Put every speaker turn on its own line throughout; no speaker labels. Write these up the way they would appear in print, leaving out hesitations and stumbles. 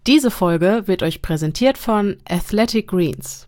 Diese Folge wird euch präsentiert von Athletic Greens.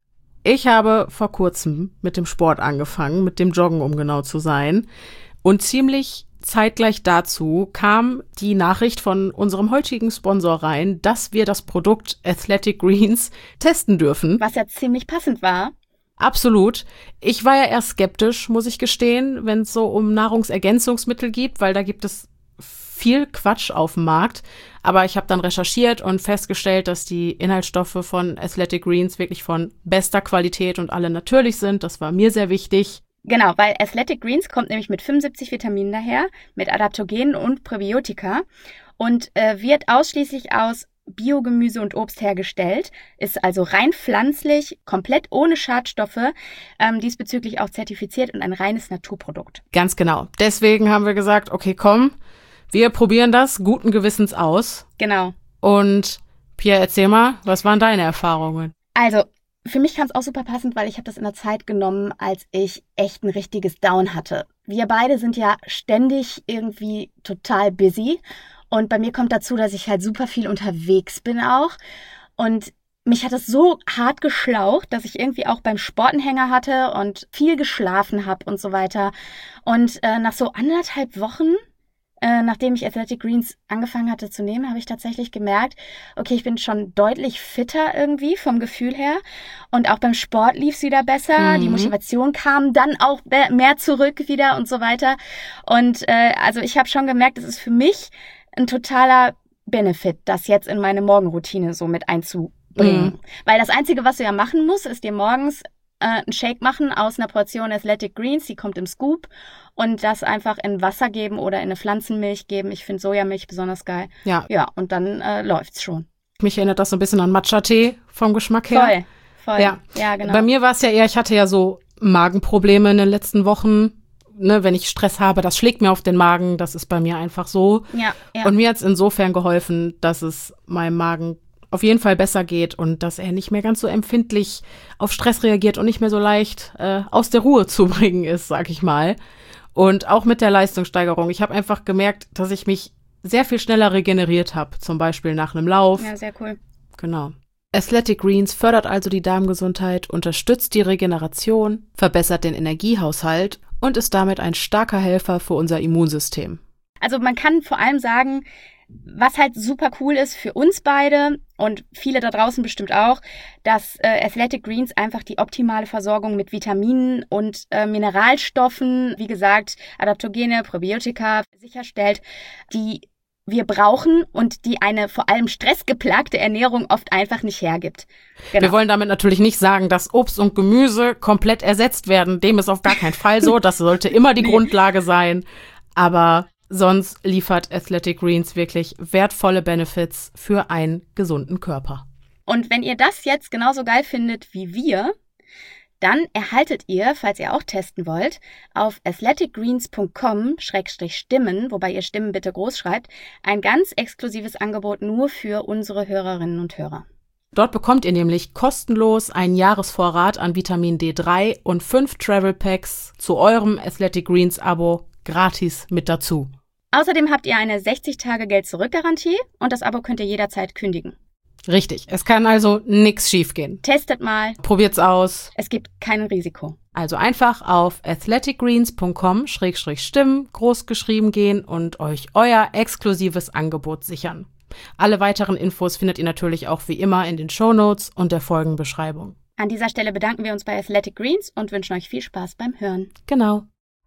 Ich habe vor kurzem mit dem Sport angefangen, mit dem Joggen, um genau zu sein. Und ziemlich zeitgleich dazu kam die Nachricht von unserem heutigen Sponsor rein, dass wir das Produkt Athletic Greens testen dürfen.
Was ja ziemlich passend war.
Absolut. Ich war ja eher skeptisch, muss ich gestehen, wenn es so um Nahrungsergänzungsmittel geht, weil da gibt es viel Quatsch auf dem Markt. Aber ich habe dann recherchiert und festgestellt, dass die Inhaltsstoffe von Athletic Greens wirklich von bester Qualität und alle natürlich sind. Das war mir sehr wichtig.
Genau, weil Athletic Greens kommt nämlich mit 75 Vitaminen daher, mit Adaptogenen und Präbiotika und wird ausschließlich aus Biogemüse und Obst hergestellt, ist also rein pflanzlich, komplett ohne Schadstoffe, diesbezüglich auch zertifiziert und ein reines Naturprodukt.
Ganz genau. Deswegen haben wir gesagt, okay, komm, wir probieren das guten Gewissens aus.
Genau.
Und Pia, erzähl mal, was waren deine Erfahrungen?
Also, für mich kam es auch super passend, weil ich habe das in der Zeit genommen, als ich echt ein richtiges Down hatte. Wir beide sind ja ständig irgendwie total busy. Und bei mir kommt dazu, dass ich halt super viel unterwegs bin auch. Und mich hat es so hart geschlaucht, dass ich irgendwie auch beim Sport einen Hänger hatte und viel geschlafen habe und so weiter. Und nach so 1,5 Wochen, nachdem ich Athletic Greens angefangen hatte zu nehmen, habe ich tatsächlich gemerkt, okay, ich bin schon deutlich fitter irgendwie vom Gefühl her. Und auch beim Sport lief es wieder besser. Die Motivation kam dann auch mehr zurück wieder und so weiter. Und also ich habe schon gemerkt, es ist für mich ein totaler Benefit, das jetzt in meine Morgenroutine so mit einzubringen. Weil das Einzige, was du ja machen musst, ist dir morgens einen Shake machen aus einer Portion Athletic Greens, die kommt im Scoop, und das einfach in Wasser geben oder in eine Pflanzenmilch geben. Ich finde Sojamilch besonders geil. Ja, und dann läuft's schon.
Mich erinnert das so ein bisschen an Matcha-Tee vom Geschmack her.
Voll. Ja, genau.
Bei mir war es ja eher, ich hatte ja so Magenprobleme in den letzten Wochen. Ne, wenn ich Stress habe, das schlägt mir auf den Magen, das ist bei mir einfach so.
Ja.
Und mir hat es insofern geholfen, dass es meinem Magen auf jeden Fall besser geht und dass er nicht mehr ganz so empfindlich auf Stress reagiert und nicht mehr so leicht aus der Ruhe zu bringen ist, sag ich mal. Und auch mit der Leistungssteigerung. Ich habe einfach gemerkt, dass ich mich sehr viel schneller regeneriert habe, zum Beispiel nach einem Lauf.
Ja, sehr cool.
Genau. Athletic Greens fördert also die Darmgesundheit, unterstützt die Regeneration, verbessert den Energiehaushalt und ist damit ein starker Helfer für unser Immunsystem.
Also man kann vor allem sagen, was halt super cool ist für uns beide und viele da draußen bestimmt auch, dass Athletic Greens einfach die optimale Versorgung mit Vitaminen und Mineralstoffen, wie gesagt, Adaptogene, Präbiotika sicherstellt, die wir brauchen und die eine vor allem stressgeplagte Ernährung oft einfach nicht hergibt. Genau.
Wir wollen damit natürlich nicht sagen, dass Obst und Gemüse komplett ersetzt werden. Dem ist auf gar keinen Fall so. Das sollte immer die Grundlage sein. Aber sonst liefert Athletic Greens wirklich wertvolle Benefits für einen gesunden Körper.
Und wenn ihr das jetzt genauso geil findet wie wir, dann erhaltet ihr, falls ihr auch testen wollt, auf athleticgreens.com/stimmen, wobei ihr Stimmen bitte groß schreibt, ein ganz exklusives Angebot nur für unsere Hörerinnen und Hörer.
Dort bekommt ihr nämlich kostenlos einen Jahresvorrat an Vitamin D3 und 5 Travel Packs zu eurem Athletic Greens Abo gratis mit dazu.
Außerdem habt ihr eine 60-Tage-Geld-Zurück-Garantie und das Abo könnt ihr jederzeit kündigen.
Richtig, es kann also nichts schiefgehen.
Testet mal.
Probiert's aus.
Es gibt kein Risiko.
Also einfach auf athleticgreens.com/stimmen groß geschrieben gehen und euch euer exklusives Angebot sichern. Alle weiteren Infos findet ihr natürlich auch wie immer in den Shownotes und der Folgenbeschreibung.
An dieser Stelle bedanken wir uns bei Athletic Greens und wünschen euch viel Spaß beim Hören.
Genau.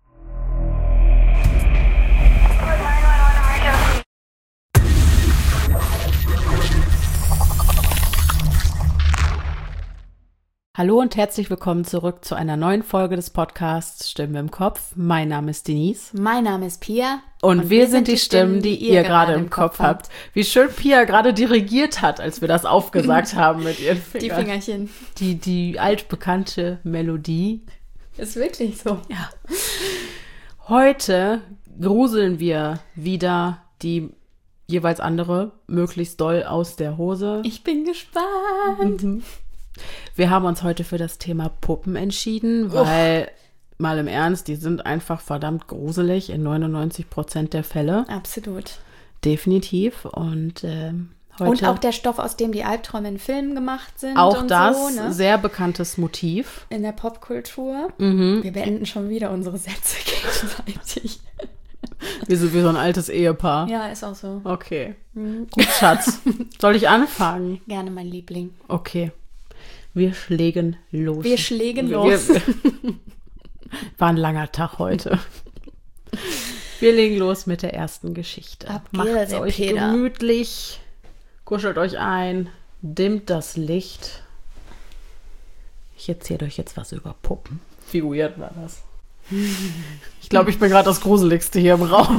Hallo und herzlich willkommen zurück zu einer neuen Folge des Podcasts Stimmen im Kopf. Mein Name ist Denise.
Mein Name ist Pia.
Und wir sind die Stimmen, die ihr gerade im Kopf habt. Wie schön Pia gerade dirigiert hat, als wir das aufgesagt haben mit ihren Fingern.
Die Fingerchen.
Die altbekannte Melodie.
Ist wirklich so.
Ja. Heute gruseln wir wieder die jeweils andere möglichst doll aus der Hose.
Ich bin gespannt.
Wir haben uns heute für das Thema Puppen entschieden, weil, mal im Ernst, die sind einfach verdammt gruselig in 99% der Fälle.
Absolut.
Definitiv. Und heute.
Und auch der Stoff, aus dem die Albträume in Filmen gemacht sind.
Auch
und
das,
so, ne?
sehr bekanntes Motiv.
In der Popkultur.
Mhm.
Wir beenden schon wieder unsere Sätze gegenseitig.
Wir sind wie so ein altes Ehepaar.
Ja, ist auch so.
Okay. Gut, Schatz. Soll ich anfangen?
Gerne, mein Liebling.
Okay. Wir schlägen los.
Wir schlägen los.
War ein langer Tag heute. Wir legen los mit der ersten Geschichte.
Ab geht
Macht's
der
euch
Peter.
gemütlich, kuschelt euch ein, dimmt das Licht. Ich erzähle euch jetzt was über Puppen. Wie weird war das? Ich glaube, ich bin gerade das Gruseligste hier im Raum.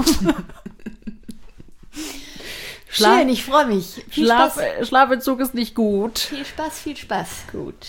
Schön, ich freue mich. Viel Spaß.
Schlafentzug ist nicht gut.
Viel Spaß, viel Spaß.
Gut.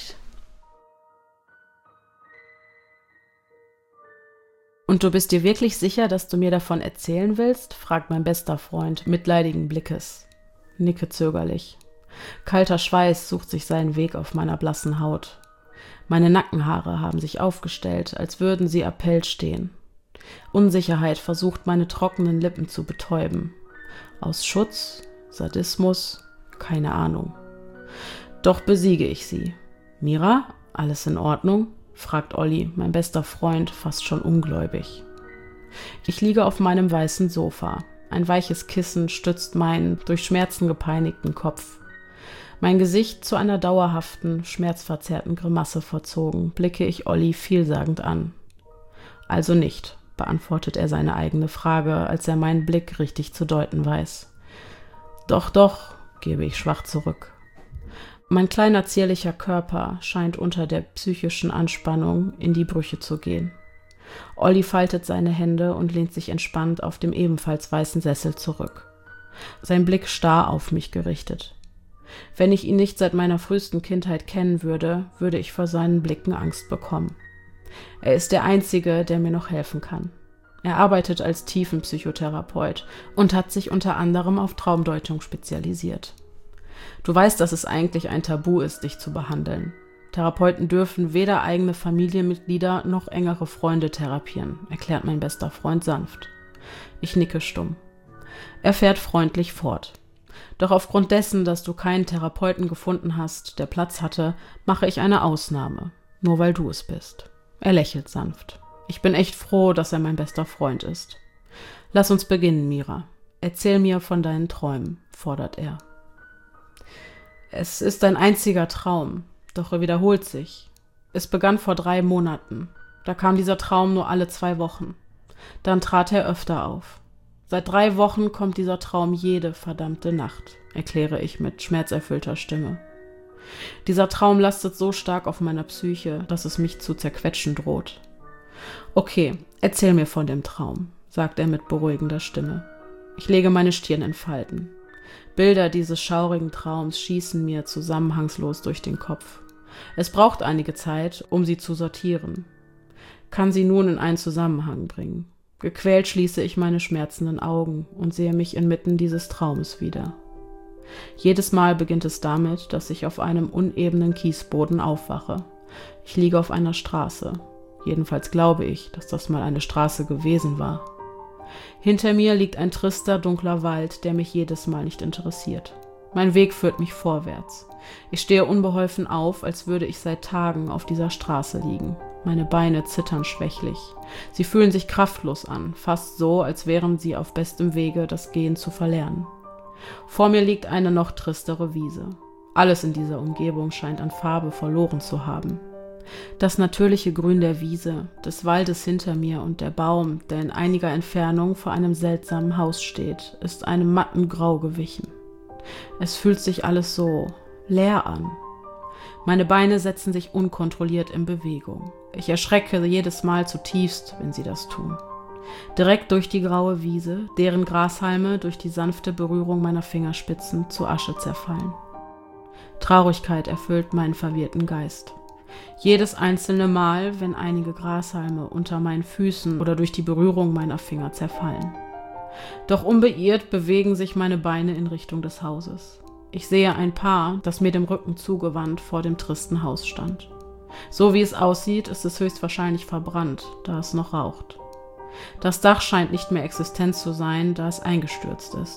Und du bist dir wirklich sicher, dass du mir davon erzählen willst? Fragt mein bester Freund mitleidigen Blickes. Nicke zögerlich. Kalter Schweiß sucht sich seinen Weg auf meiner blassen Haut. Meine Nackenhaare haben sich aufgestellt, als würden sie Appell stehen. Unsicherheit versucht, meine trockenen Lippen zu betäuben. Aus Schutz, Sadismus, keine Ahnung. Doch besiege ich sie. Mira, alles in Ordnung? Fragt Olli, mein bester Freund, fast schon ungläubig. Ich liege auf meinem weißen Sofa. Ein weiches Kissen stützt meinen durch Schmerzen gepeinigten Kopf. Mein Gesicht zu einer dauerhaften, schmerzverzerrten Grimasse verzogen, blicke ich Olli vielsagend an. Also nicht, beantwortet er seine eigene Frage, als er meinen Blick richtig zu deuten weiß. Doch, gebe ich schwach zurück. Mein kleiner zierlicher Körper scheint unter der psychischen Anspannung in die Brüche zu gehen. Olli faltet seine Hände und lehnt sich entspannt auf dem ebenfalls weißen Sessel zurück. Sein Blick starr auf mich gerichtet. Wenn ich ihn nicht seit meiner frühesten Kindheit kennen würde, würde ich vor seinen Blicken Angst bekommen. Er ist der Einzige, der mir noch helfen kann. Er arbeitet als Tiefenpsychotherapeut und hat sich unter anderem auf Traumdeutung spezialisiert. Du weißt, dass es eigentlich ein Tabu ist, dich zu behandeln. Therapeuten dürfen weder eigene Familienmitglieder noch engere Freunde therapieren, erklärt mein bester Freund sanft. Ich nicke stumm. Er fährt freundlich fort. Doch aufgrund dessen, dass du keinen Therapeuten gefunden hast, der Platz hatte, mache ich eine Ausnahme. Nur weil du es bist. Er lächelt sanft. Ich bin echt froh, dass er mein bester Freund ist. Lass uns beginnen, Mira. Erzähl mir von deinen Träumen, fordert er. Es ist ein einziger Traum, doch er wiederholt sich. Es begann vor 3 Monaten. Da kam dieser Traum nur alle 2 Wochen. Dann trat er öfter auf. Seit 3 Wochen kommt dieser Traum jede verdammte Nacht, erkläre ich mit schmerzerfüllter Stimme. Dieser Traum lastet so stark auf meiner Psyche, dass es mich zu zerquetschen droht. Okay, erzähl mir von dem Traum, sagt er mit beruhigender Stimme. Ich lege meine Stirn in Falten. Bilder dieses schaurigen Traums schießen mir zusammenhangslos durch den Kopf. Es braucht einige Zeit, um sie zu sortieren. Kann sie nun in einen Zusammenhang bringen. Gequält schließe ich meine schmerzenden Augen und sehe mich inmitten dieses Traumes wieder. Jedes Mal beginnt es damit, dass ich auf einem unebenen Kiesboden aufwache. Ich liege auf einer Straße. Jedenfalls glaube ich, dass das mal eine Straße gewesen war. Hinter mir liegt ein trister, dunkler Wald, der mich jedes Mal nicht interessiert. Mein Weg führt mich vorwärts. Ich stehe unbeholfen auf, als würde ich seit Tagen auf dieser Straße liegen. Meine Beine zittern schwächlich. Sie fühlen sich kraftlos an, fast so, als wären sie auf bestem Wege, das Gehen zu verlernen. Vor mir liegt eine noch tristere Wiese. Alles in dieser Umgebung scheint an Farbe verloren zu haben. Das natürliche Grün der Wiese, des Waldes hinter mir und der Baum, der in einiger Entfernung vor einem seltsamen Haus steht, ist einem matten Grau gewichen. Es fühlt sich alles so leer an. Meine Beine setzen sich unkontrolliert in Bewegung. Ich erschrecke jedes Mal zutiefst, wenn sie das tun. Direkt durch die graue Wiese, deren Grashalme durch die sanfte Berührung meiner Fingerspitzen zu Asche zerfallen. Traurigkeit erfüllt meinen verwirrten Geist. Jedes einzelne Mal, wenn einige Grashalme unter meinen Füßen oder durch die Berührung meiner Finger zerfallen. Doch unbeirrt bewegen sich meine Beine in Richtung des Hauses. Ich sehe ein Paar, das mir dem Rücken zugewandt vor dem tristen Haus stand. So wie es aussieht, ist es höchstwahrscheinlich verbrannt, da es noch raucht. Das Dach scheint nicht mehr existent zu sein, da es eingestürzt ist.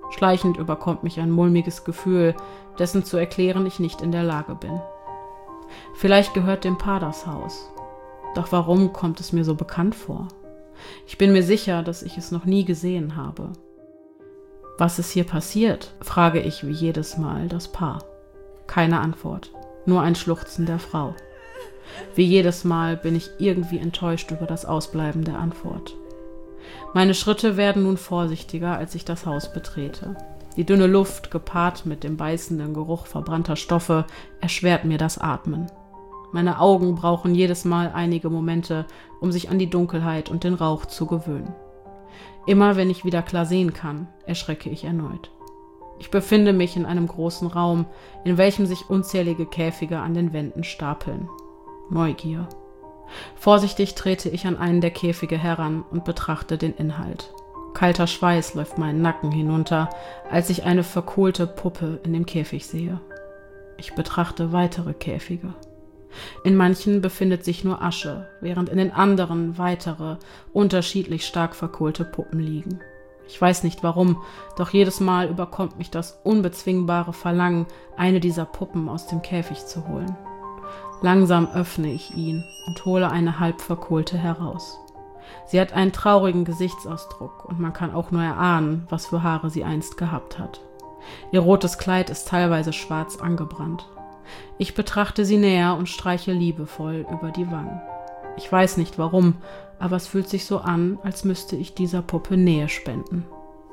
Schleichend überkommt mich ein mulmiges Gefühl, dessen zu erklären ich nicht in der Lage bin. Vielleicht gehört dem Paar das Haus. Doch warum kommt es mir so bekannt vor? Ich bin mir sicher, dass ich es noch nie gesehen habe. Was ist hier passiert? Frage ich wie jedes Mal das Paar. Keine Antwort, nur ein Schluchzen der Frau. Wie jedes Mal bin ich irgendwie enttäuscht über das Ausbleiben der Antwort. Meine Schritte werden nun vorsichtiger, als ich das Haus betrete. Die dünne Luft, gepaart mit dem beißenden Geruch verbrannter Stoffe, erschwert mir das Atmen. Meine Augen brauchen jedes Mal einige Momente, um sich an die Dunkelheit und den Rauch zu gewöhnen. Immer wenn ich wieder klar sehen kann, erschrecke ich erneut. Ich befinde mich in einem großen Raum, in welchem sich unzählige Käfige an den Wänden stapeln. Neugier. Vorsichtig trete ich an einen der Käfige heran und betrachte den Inhalt. Kalter Schweiß läuft meinen Nacken hinunter, als ich eine verkohlte Puppe in dem Käfig sehe. Ich betrachte weitere Käfige. In manchen befindet sich nur Asche, während in den anderen weitere, unterschiedlich stark verkohlte Puppen liegen. Ich weiß nicht warum, doch jedes Mal überkommt mich das unbezwingbare Verlangen, eine dieser Puppen aus dem Käfig zu holen. Langsam öffne ich ihn und hole eine halb verkohlte heraus. Sie hat einen traurigen Gesichtsausdruck und man kann auch nur erahnen, was für Haare sie einst gehabt hat. Ihr rotes Kleid ist teilweise schwarz angebrannt. Ich betrachte sie näher und streiche liebevoll über die Wangen. Ich weiß nicht warum, aber es fühlt sich so an, als müsste ich dieser Puppe Nähe spenden.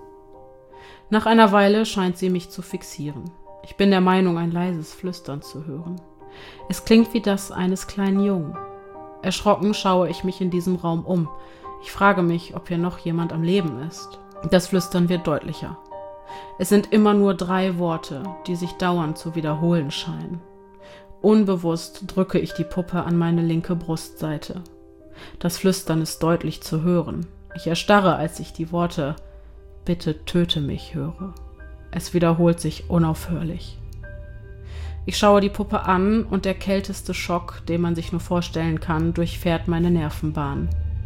Nach einer Weile scheint sie mich zu fixieren. Ich bin der Meinung, ein leises Flüstern zu hören. Es klingt wie das eines kleinen Jungen. Erschrocken schaue ich mich in diesem Raum um. Ich frage mich, ob hier noch jemand am Leben ist. Das Flüstern wird deutlicher. Es sind immer nur 3 Worte, die sich dauernd zu wiederholen scheinen. Unbewusst drücke ich die Puppe an meine linke Brustseite. Das Flüstern ist deutlich zu hören. Ich erstarre, als ich die Worte »Bitte töte mich« höre. Es wiederholt sich unaufhörlich. Ich schaue die Puppe an und der kälteste Schock, den man sich nur vorstellen kann, durchfährt meine Nervenbahn.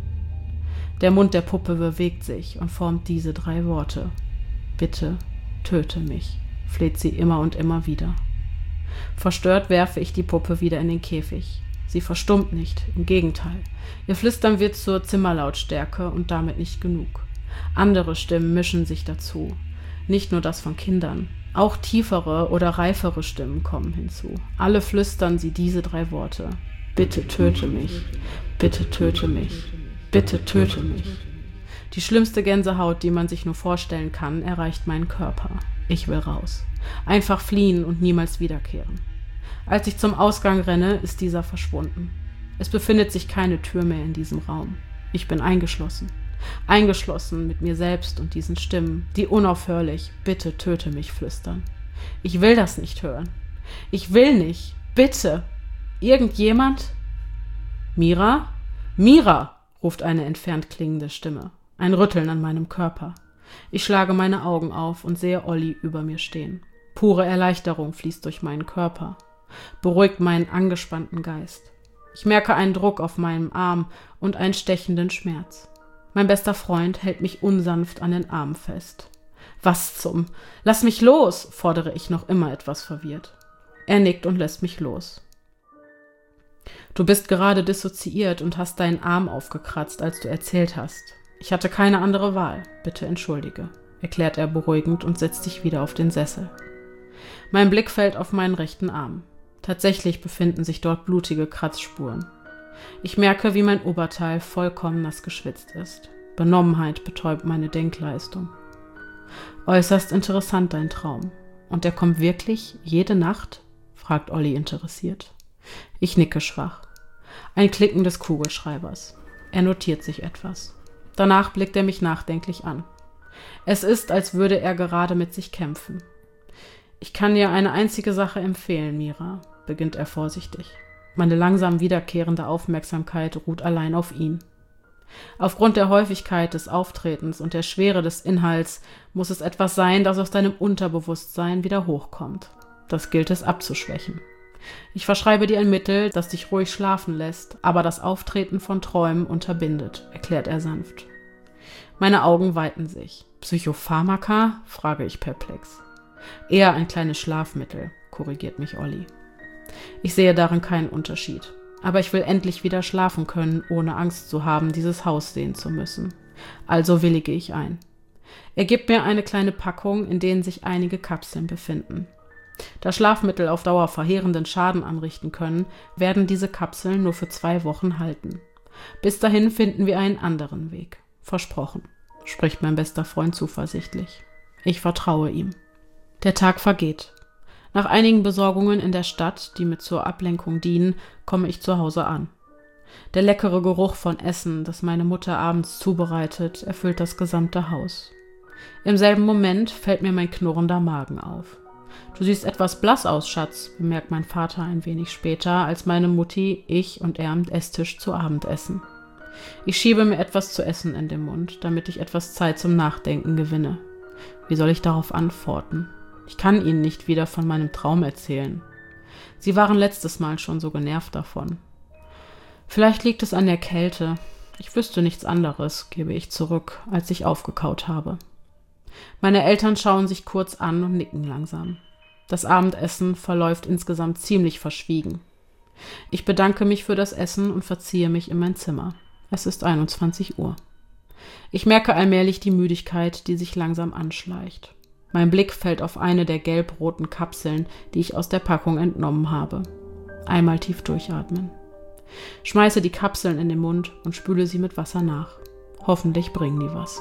Der Mund der Puppe bewegt sich und formt diese 3 Worte. »Bitte töte mich«, fleht sie immer und immer wieder. Verstört werfe ich die Puppe wieder in den Käfig. Sie verstummt nicht, im Gegenteil. Ihr Flüstern wird zur Zimmerlautstärke und damit nicht genug. Andere Stimmen mischen sich dazu. Nicht nur das von Kindern. Auch tiefere oder reifere Stimmen kommen hinzu. Alle flüstern sie diese 3 Worte. »Bitte töte mich, bitte töte mich, bitte töte mich«. Die schlimmste Gänsehaut, die man sich nur vorstellen kann, erreicht meinen Körper. Ich will raus. Einfach fliehen und niemals wiederkehren. Als ich zum Ausgang renne, ist dieser verschwunden. Es befindet sich keine Tür mehr in diesem Raum. Ich bin eingeschlossen. Eingeschlossen mit mir selbst und diesen Stimmen, die unaufhörlich »Bitte töte mich« flüstern. Ich will das nicht hören. Ich will nicht. Bitte. Irgendjemand? »Mira? Mira«, ruft eine entfernt klingende Stimme. Ein Rütteln an meinem Körper. Ich schlage meine Augen auf und sehe Olli über mir stehen. Pure Erleichterung fließt durch meinen Körper, beruhigt meinen angespannten Geist. Ich merke einen Druck auf meinem Arm und einen stechenden Schmerz. Mein bester Freund hält mich unsanft an den Arm fest. »Was zum? Lass mich los«, fordere ich noch immer etwas verwirrt. Er nickt und lässt mich los. »Du bist gerade dissoziiert und hast deinen Arm aufgekratzt, als du erzählt hast. Ich hatte keine andere Wahl. Bitte entschuldige«, erklärt er beruhigend und setzt sich wieder auf den Sessel. Mein Blick fällt auf meinen rechten Arm. Tatsächlich befinden sich dort blutige Kratzspuren. Ich merke, wie mein Oberteil vollkommen nass geschwitzt ist. Benommenheit betäubt meine Denkleistung. »Äußerst interessant, dein Traum. Und der kommt wirklich jede Nacht?«, fragt Olli interessiert. Ich nicke schwach. Ein Klicken des Kugelschreibers. Er notiert sich etwas. Danach blickt er mich nachdenklich an. Es ist, als würde er gerade mit sich kämpfen. »Ich kann dir eine einzige Sache empfehlen, Mira«, beginnt er vorsichtig. Meine langsam wiederkehrende Aufmerksamkeit ruht allein auf ihn. Aufgrund der Häufigkeit des Auftretens und der Schwere des Inhalts muss es etwas sein, das aus deinem Unterbewusstsein wieder hochkommt. Das gilt es abzuschwächen. Ich verschreibe dir ein Mittel, das dich ruhig schlafen lässt, aber das Auftreten von Träumen unterbindet, erklärt er sanft. Meine Augen weiten sich. Psychopharmaka? Frage ich perplex. Eher ein kleines Schlafmittel, korrigiert mich Olli. Ich sehe darin keinen Unterschied. Aber ich will endlich wieder schlafen können, ohne Angst zu haben, dieses Haus sehen zu müssen. Also willige ich ein. Er gibt mir eine kleine Packung, in denen sich einige Kapseln befinden. Da Schlafmittel auf Dauer verheerenden Schaden anrichten können, werden diese Kapseln nur für 2 Wochen halten. Bis dahin finden wir einen anderen Weg. Versprochen, spricht mein bester Freund zuversichtlich. Ich vertraue ihm. Der Tag vergeht. Nach einigen Besorgungen in der Stadt, die mir zur Ablenkung dienen, komme ich zu Hause an. Der leckere Geruch von Essen, das meine Mutter abends zubereitet, erfüllt das gesamte Haus. Im selben Moment fällt mir mein knurrender Magen auf. »Du siehst etwas blass aus, Schatz«, bemerkt mein Vater ein wenig später, als meine Mutti, ich und er am Esstisch zu Abend essen. Ich schiebe mir etwas zu essen in den Mund, damit ich etwas Zeit zum Nachdenken gewinne. Wie soll ich darauf antworten? Ich kann ihnen nicht wieder von meinem Traum erzählen. Sie waren letztes Mal schon so genervt davon. Vielleicht liegt es an der Kälte. Ich wüsste nichts anderes, gebe ich zurück, als ich aufgekaut habe. Meine Eltern schauen sich kurz an und nicken langsam. Das Abendessen verläuft insgesamt ziemlich verschwiegen. Ich bedanke mich für das Essen und verziehe mich in mein Zimmer. Es ist 21 Uhr. Ich merke allmählich die Müdigkeit, die sich langsam anschleicht. Mein Blick fällt auf eine der gelb-roten Kapseln, die ich aus der Packung entnommen habe. Einmal tief durchatmen. Schmeiße die Kapseln in den Mund und spüle sie mit Wasser nach. Hoffentlich bringen die was.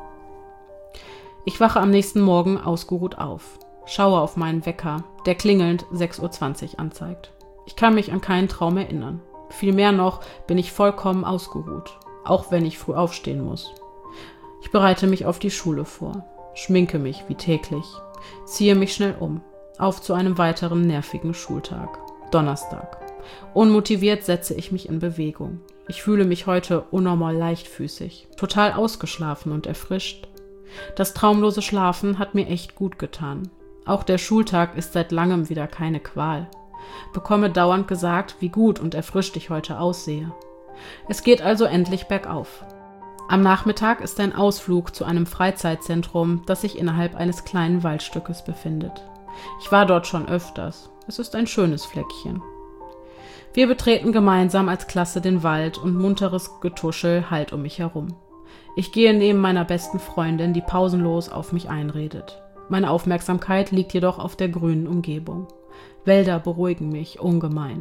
Ich wache am nächsten Morgen ausgeruht auf. Schaue auf meinen Wecker, der klingelnd 6:20 Uhr anzeigt. Ich kann mich an keinen Traum erinnern. Vielmehr noch bin ich vollkommen ausgeruht, auch wenn ich früh aufstehen muss. Ich bereite mich auf die Schule vor, schminke mich wie täglich, ziehe mich schnell um, auf zu einem weiteren nervigen Schultag. Donnerstag. Unmotiviert setze ich mich in Bewegung. Ich fühle mich heute unnormal leichtfüßig, total ausgeschlafen und erfrischt. Das traumlose Schlafen hat mir echt gut getan. Auch der Schultag ist seit langem wieder keine Qual. Bekomme dauernd gesagt, wie gut und erfrischt ich heute aussehe. Es geht also endlich bergauf. Am Nachmittag ist ein Ausflug zu einem Freizeitzentrum, das sich innerhalb eines kleinen Waldstückes befindet. Ich war dort schon öfters. Es ist ein schönes Fleckchen. Wir betreten gemeinsam als Klasse den Wald und munteres Getuschel hallt um mich herum. Ich gehe neben meiner besten Freundin, die pausenlos auf mich einredet. Meine Aufmerksamkeit liegt jedoch auf der grünen Umgebung. Wälder beruhigen mich ungemein.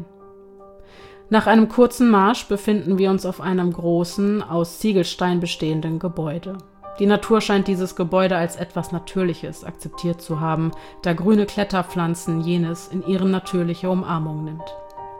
Nach einem kurzen Marsch befinden wir uns auf einem großen, aus Ziegelstein bestehenden Gebäude. Die Natur scheint dieses Gebäude als etwas Natürliches akzeptiert zu haben, da grüne Kletterpflanzen jenes in ihre natürliche Umarmung nimmt.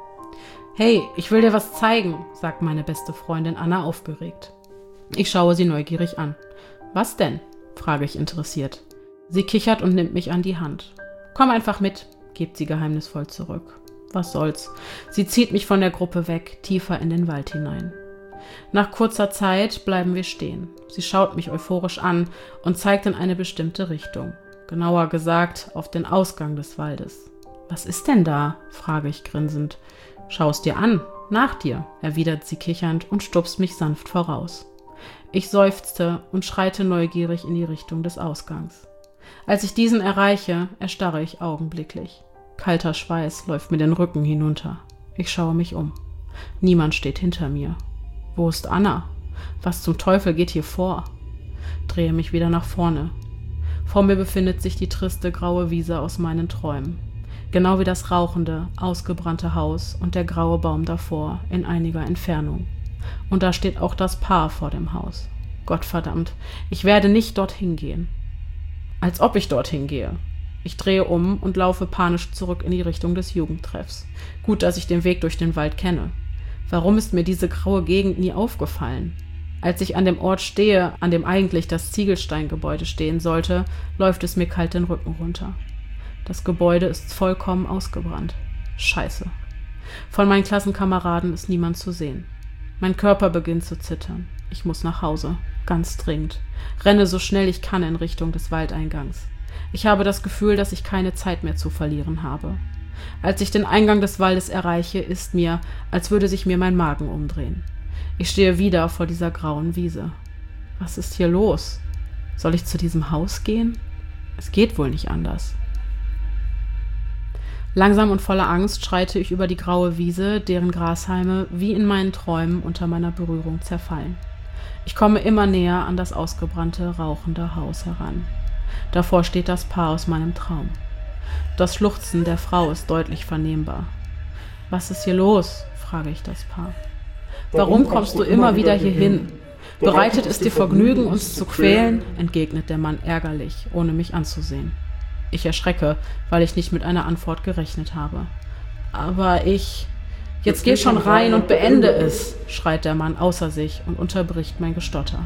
»Hey, ich will dir was zeigen«, sagt meine beste Freundin Anna aufgeregt. Ich schaue sie neugierig an. »Was denn?«, frage ich interessiert. Sie kichert und nimmt mich an die Hand. »Komm einfach mit«, gibt sie geheimnisvoll zurück. Was soll's. Sie zieht mich von der Gruppe weg, tiefer in den Wald hinein. Nach kurzer Zeit bleiben wir stehen. Sie schaut mich euphorisch an und zeigt in eine bestimmte Richtung. Genauer gesagt, auf den Ausgang des Waldes. »Was ist denn da?«, frage ich grinsend. »Schau's dir an, nach dir«, erwidert sie kichernd und stupst mich sanft voraus. Ich seufzte und schreite neugierig in die Richtung des Ausgangs. Als ich diesen erreiche, erstarre ich augenblicklich. Kalter Schweiß läuft mir den Rücken hinunter. Ich schaue mich um. Niemand steht hinter mir. Wo ist Anna? Was zum Teufel geht hier vor? Drehe mich wieder nach vorne. Vor mir befindet sich die triste graue Wiese aus meinen Träumen. Genau wie das rauchende, ausgebrannte Haus und der graue Baum davor in einiger Entfernung. Und da steht auch das Paar vor dem Haus. Gottverdammt, ich werde nicht dorthin gehen. Als ob ich dorthin gehe. Ich drehe um und laufe panisch zurück in die Richtung des Jugendtreffs. Gut, dass ich den Weg durch den Wald kenne. Warum ist mir diese graue Gegend nie aufgefallen? Als ich an dem Ort stehe, an dem eigentlich das Ziegelsteingebäude stehen sollte, läuft es mir kalt den Rücken runter. Das Gebäude ist vollkommen ausgebrannt. Scheiße. Von meinen Klassenkameraden ist niemand zu sehen. Mein Körper beginnt zu zittern. Ich muss nach Hause. Ganz dringend. Renne so schnell ich kann in Richtung des Waldeingangs. Ich habe das Gefühl, dass ich keine Zeit mehr zu verlieren habe. Als ich den Eingang des Waldes erreiche, ist mir, als würde sich mir mein Magen umdrehen. Ich stehe wieder vor dieser grauen Wiese. Was ist hier los? Soll ich zu diesem Haus gehen? Es geht wohl nicht anders. Langsam und voller Angst schreite ich über die graue Wiese, deren Grashalme wie in meinen Träumen unter meiner Berührung zerfallen. Ich komme immer näher an das ausgebrannte, rauchende Haus heran. Davor steht das Paar aus meinem Traum. Das Schluchzen der Frau ist deutlich vernehmbar. »Was ist hier los?« frage ich das Paar. »Warum kommst du immer wieder hierhin? Bereitet es dir Vergnügen, uns zu quälen?« entgegnet der Mann ärgerlich, ohne mich anzusehen. Ich erschrecke, weil ich nicht mit einer Antwort gerechnet habe. »Aber Jetzt geh schon rein und beende es«, schreit der Mann außer sich und unterbricht mein Gestotter.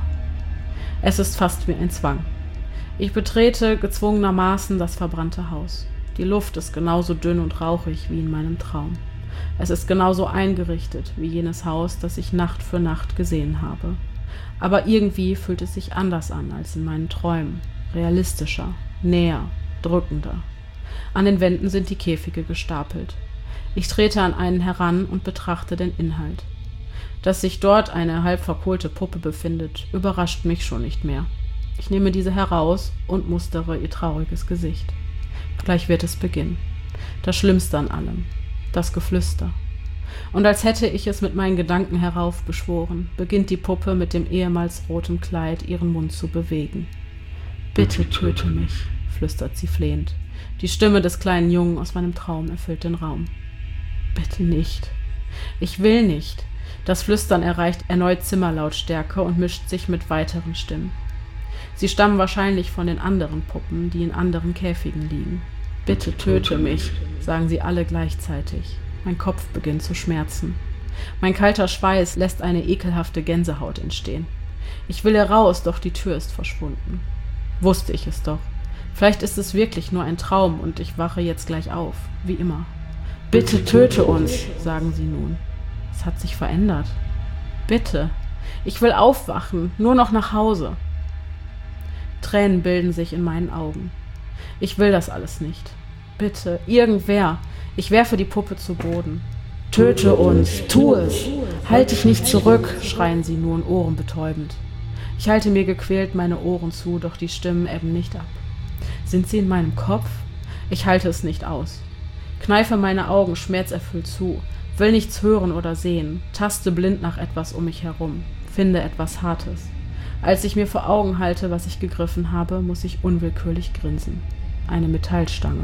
Es ist fast wie ein Zwang. Ich betrete gezwungenermaßen das verbrannte Haus. Die Luft ist genauso dünn und rauchig wie in meinem Traum. Es ist genauso eingerichtet wie jenes Haus, das ich Nacht für Nacht gesehen habe. Aber irgendwie fühlt es sich anders an als in meinen Träumen. Realistischer, näher, drückender. An den Wänden sind die Käfige gestapelt. Ich trete an einen heran und betrachte den Inhalt. Dass sich dort eine halb verkohlte Puppe befindet, überrascht mich schon nicht mehr. Ich nehme diese heraus und mustere ihr trauriges Gesicht. Gleich wird es beginnen. Das Schlimmste an allem. Das Geflüster. Und als hätte ich es mit meinen Gedanken heraufbeschworen, beginnt die Puppe mit dem ehemals roten Kleid ihren Mund zu bewegen. »Bitte töte mich«, flüstert sie flehend. Die Stimme des kleinen Jungen aus meinem Traum erfüllt den Raum. »Bitte nicht. Ich will nicht.« Das Flüstern erreicht erneut Zimmerlautstärke und mischt sich mit weiteren Stimmen. Sie stammen wahrscheinlich von den anderen Puppen, die in anderen Käfigen liegen. »Bitte töte mich«, sagen sie alle gleichzeitig. Mein Kopf beginnt zu schmerzen. Mein kalter Schweiß lässt eine ekelhafte Gänsehaut entstehen. Ich will heraus, doch die Tür ist verschwunden. Wusste ich es doch. Vielleicht ist es wirklich nur ein Traum und ich wache jetzt gleich auf, wie immer. »Bitte töte uns«, sagen sie nun. Es hat sich verändert. »Bitte. Ich will aufwachen, nur noch nach Hause.« Tränen bilden sich in meinen Augen. Ich will das alles nicht. Bitte, irgendwer. Ich werfe die Puppe zu Boden. »Töte uns, tu es! Halt dich nicht zurück«, schreien sie nun ohrenbetäubend. Ich halte mir gequält meine Ohren zu, doch die Stimmen ebben nicht ab. Sind sie in meinem Kopf? Ich halte es nicht aus. Kneife meine Augen schmerzerfüllt zu, will nichts hören oder sehen, taste blind nach etwas um mich herum, finde etwas Hartes. Als ich mir vor Augen halte, was ich gegriffen habe, muss ich unwillkürlich grinsen. Eine Metallstange.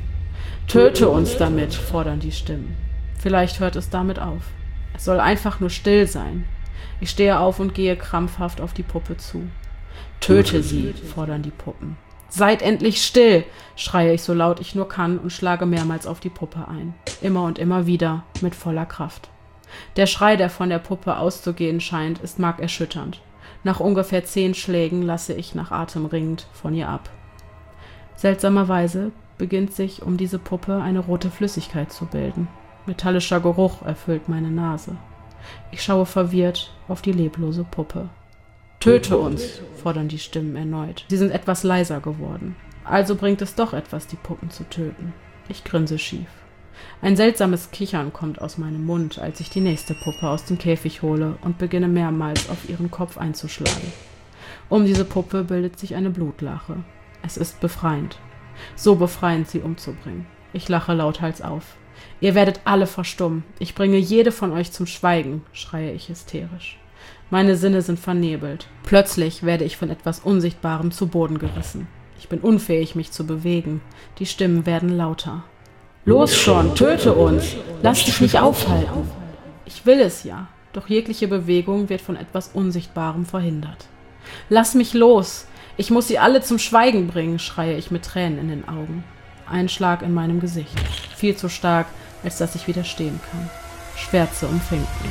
»Töte uns damit«, fordern die Stimmen. Vielleicht hört es damit auf. Es soll einfach nur still sein. Ich stehe auf und gehe krampfhaft auf die Puppe zu. »Töte sie«, fordern die Puppen. »Seid endlich still«, schreie ich so laut ich nur kann und schlage mehrmals auf die Puppe ein. Immer und immer wieder, mit voller Kraft. Der Schrei, der von der Puppe auszugehen scheint, ist markerschütternd. Nach ungefähr 10 Schlägen lasse ich nach Atem ringend von ihr ab. Seltsamerweise beginnt sich um diese Puppe eine rote Flüssigkeit zu bilden. Metallischer Geruch erfüllt meine Nase. Ich schaue verwirrt auf die leblose Puppe. »Töte uns«, fordern die Stimmen erneut. Sie sind etwas leiser geworden. Also bringt es doch etwas, die Puppen zu töten. Ich grinse schief. Ein seltsames Kichern kommt aus meinem Mund, als ich die nächste Puppe aus dem Käfig hole und beginne mehrmals auf ihren Kopf einzuschlagen. Um diese Puppe bildet sich eine Blutlache. Es ist befreiend. So befreiend, sie umzubringen. Ich lache lauthals auf. »Ihr werdet alle verstummen. Ich bringe jede von euch zum Schweigen«, schreie ich hysterisch. Meine Sinne sind vernebelt. Plötzlich werde ich von etwas Unsichtbarem zu Boden gerissen. Ich bin unfähig, mich zu bewegen. Die Stimmen werden lauter. »Los schon, töte uns! Lass dich nicht aufhalten!« Ich will es ja, doch jegliche Bewegung wird von etwas Unsichtbarem verhindert. »Lass mich los! Ich muss sie alle zum Schweigen bringen«, schreie ich mit Tränen in den Augen. Ein Schlag in meinem Gesicht. Viel zu stark, als dass ich widerstehen kann. Schwärze umfängt mich.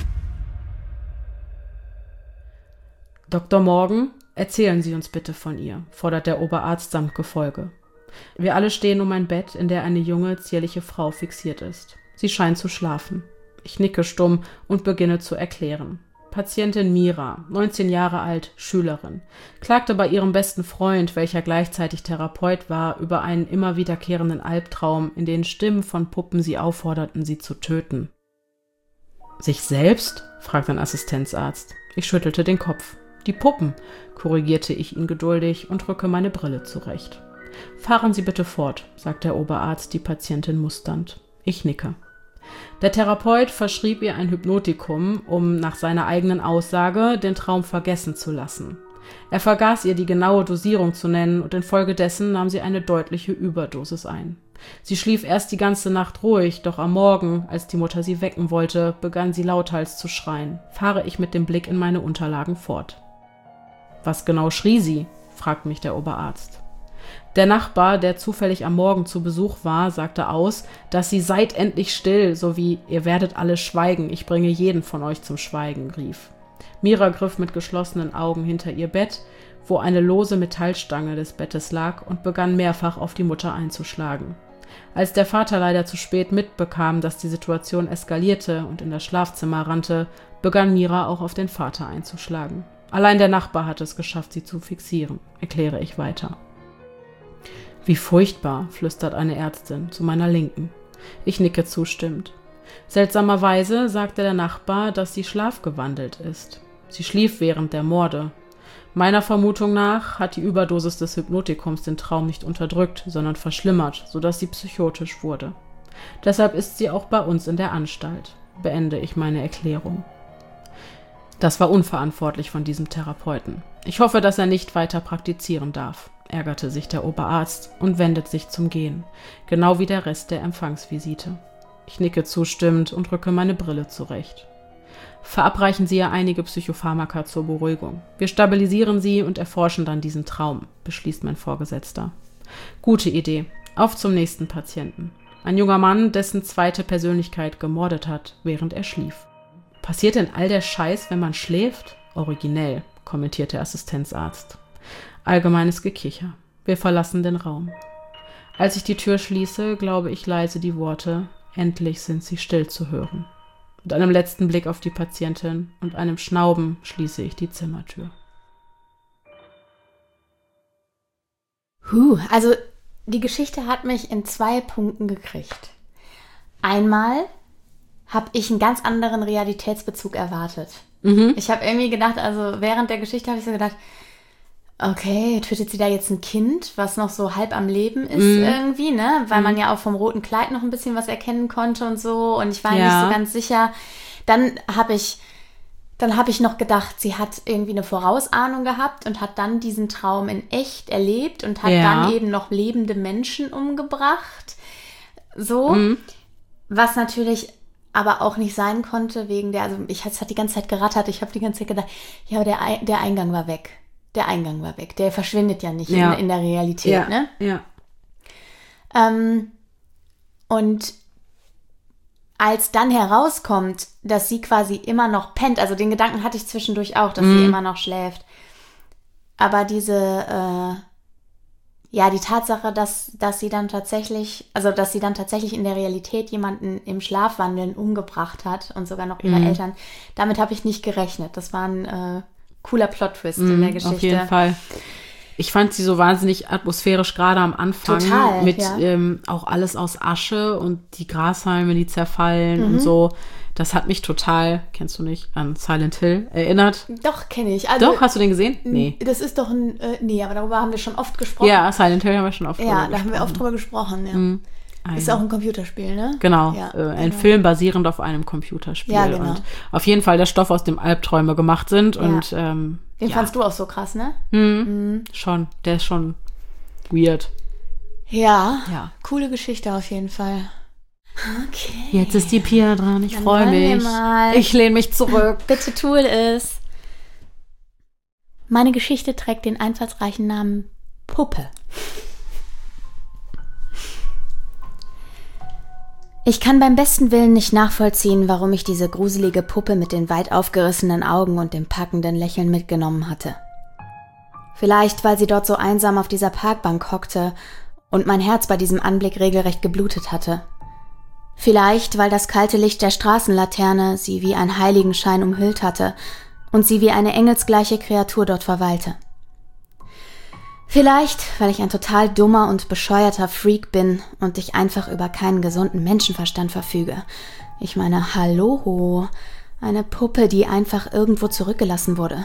»Dr. Morgan, erzählen Sie uns bitte von ihr«, fordert der Oberarzt samt Gefolge. Wir alle stehen um ein Bett, in der eine junge, zierliche Frau fixiert ist. Sie scheint zu schlafen. Ich nicke stumm und beginne zu erklären. Patientin Mira, 19 Jahre alt, Schülerin, klagte bei ihrem besten Freund, welcher gleichzeitig Therapeut war, über einen immer wiederkehrenden Albtraum, in den Stimmen von Puppen sie aufforderten, sie zu töten. »Sich selbst?«, fragt ein Assistenzarzt. Ich schüttelte den Kopf. Die Puppen, korrigierte ich ihn geduldig und rücke meine Brille zurecht. Fahren Sie bitte fort, sagt der Oberarzt die Patientin musternd. Ich nicke. Der Therapeut verschrieb ihr ein Hypnotikum, um nach seiner eigenen Aussage den Traum vergessen zu lassen. Er vergaß ihr die genaue Dosierung zu nennen und infolgedessen nahm sie eine deutliche Überdosis ein. Sie schlief erst die ganze Nacht ruhig, doch am Morgen, als die Mutter sie wecken wollte, begann sie lauthals zu schreien. Fahre ich mit dem Blick in meine Unterlagen fort. Was genau schrie sie? Fragt mich der Oberarzt. Der Nachbar, der zufällig am Morgen zu Besuch war, sagte aus, dass sie seid endlich still, sowie ihr werdet alle schweigen, ich bringe jeden von euch zum Schweigen, rief. Mira griff mit geschlossenen Augen hinter ihr Bett, wo eine lose Metallstange des Bettes lag, und begann mehrfach auf die Mutter einzuschlagen. Als der Vater leider zu spät mitbekam, dass die Situation eskalierte und in das Schlafzimmer rannte, begann Mira auch auf den Vater einzuschlagen. Allein der Nachbar hatte es geschafft, sie zu fixieren, erkläre ich weiter. Wie furchtbar, flüstert eine Ärztin zu meiner Linken. Ich nicke zustimmend. Seltsamerweise sagte der Nachbar, dass sie schlafgewandelt ist. Sie schlief während der Morde. Meiner Vermutung nach hat die Überdosis des Hypnotikums den Traum nicht unterdrückt, sondern verschlimmert, sodass sie psychotisch wurde. Deshalb ist sie auch bei uns in der Anstalt, beende ich meine Erklärung. Das war unverantwortlich von diesem Therapeuten. Ich hoffe, dass er nicht weiter praktizieren darf, ärgerte sich der Oberarzt und wendet sich zum Gehen, genau wie der Rest der Empfangsvisite. Ich nicke zustimmend und rücke meine Brille zurecht. Verabreichen Sie ihr einige Psychopharmaka zur Beruhigung. Wir stabilisieren sie und erforschen dann diesen Traum, beschließt mein Vorgesetzter. Gute Idee. Auf zum nächsten Patienten. Ein junger Mann, dessen zweite Persönlichkeit gemordet hat, während er schlief. Passiert denn all der Scheiß, wenn man schläft? Originell, kommentiert der Assistenzarzt. Allgemeines Gekicher. Wir verlassen den Raum. Als ich die Tür schließe, glaube ich leise die Worte: Endlich sind sie still zu hören. Mit einem letzten Blick auf die Patientin und einem Schnauben schließe ich die Zimmertür.
Also die Geschichte hat mich in 2 Punkten gekriegt. Einmal habe ich einen ganz anderen Realitätsbezug erwartet. Ich habe irgendwie gedacht, also während der Geschichte habe ich so gedacht, okay, tötet sie da jetzt ein Kind, was noch so halb am Leben ist irgendwie, ne? Weil man ja auch vom roten Kleid noch ein bisschen was erkennen konnte und so. Und ich war nicht so ganz sicher. Dann habe ich noch gedacht, sie hat irgendwie eine Vorausahnung gehabt und hat dann diesen Traum in echt erlebt und hat dann eben noch lebende Menschen umgebracht. So. Was natürlich aber auch nicht sein konnte wegen der, also es hat die ganze Zeit gerattert. Ich habe die ganze Zeit gedacht, ja, aber der Eingang war weg. Der Eingang war weg. Der verschwindet ja nicht in der Realität, ne? Ja. Und als dann herauskommt, dass sie quasi immer noch pennt, also den Gedanken hatte ich zwischendurch auch, dass sie immer noch schläft. Aber diese, die Tatsache, dass sie dann tatsächlich in der Realität jemanden im Schlafwandeln umgebracht hat und sogar noch ihre Eltern, damit habe ich nicht gerechnet. Das war ein cooler Plot-Twist in der Geschichte.
Auf jeden Fall. Ich fand sie so wahnsinnig atmosphärisch, gerade am Anfang. Total, mit auch alles aus Asche und die Grashalme, die zerfallen und so. Das hat mich total, kennst du nicht, an Silent Hill erinnert.
Doch, kenne ich. Also,
doch, hast du den gesehen? Nee.
Das ist doch nee, aber darüber haben wir schon oft gesprochen.
Ja, Silent Hill haben wir schon oft drüber gesprochen.
Ja, da haben wir oft drüber gesprochen, ja. Ist auch ein Computerspiel, ne?
Genau, ein Film basierend auf einem Computerspiel. Ja, genau. Und auf jeden Fall der Stoff, aus dem Albträume gemacht sind. Ja. Und,
den fandst du auch so krass, ne?
Schon, der ist schon weird.
Ja, coole Geschichte auf jeden Fall. Okay.
Jetzt ist die Pia dran, ich freue mich. Ich lehne mich zurück.
Bitte tu es. Meine Geschichte trägt den einfallsreichen Namen Puppe. Ich kann beim besten Willen nicht nachvollziehen, warum ich diese gruselige Puppe mit den weit aufgerissenen Augen und dem packenden Lächeln mitgenommen hatte. Vielleicht, weil sie dort so einsam auf dieser Parkbank hockte und mein Herz bei diesem Anblick regelrecht geblutet hatte. Vielleicht, weil das kalte Licht der Straßenlaterne sie wie ein Heiligenschein umhüllt hatte und sie wie eine engelsgleiche Kreatur dort verweilte. Vielleicht, weil ich ein total dummer und bescheuerter Freak bin und ich einfach über keinen gesunden Menschenverstand verfüge. Ich meine, hallo, eine Puppe, die einfach irgendwo zurückgelassen wurde.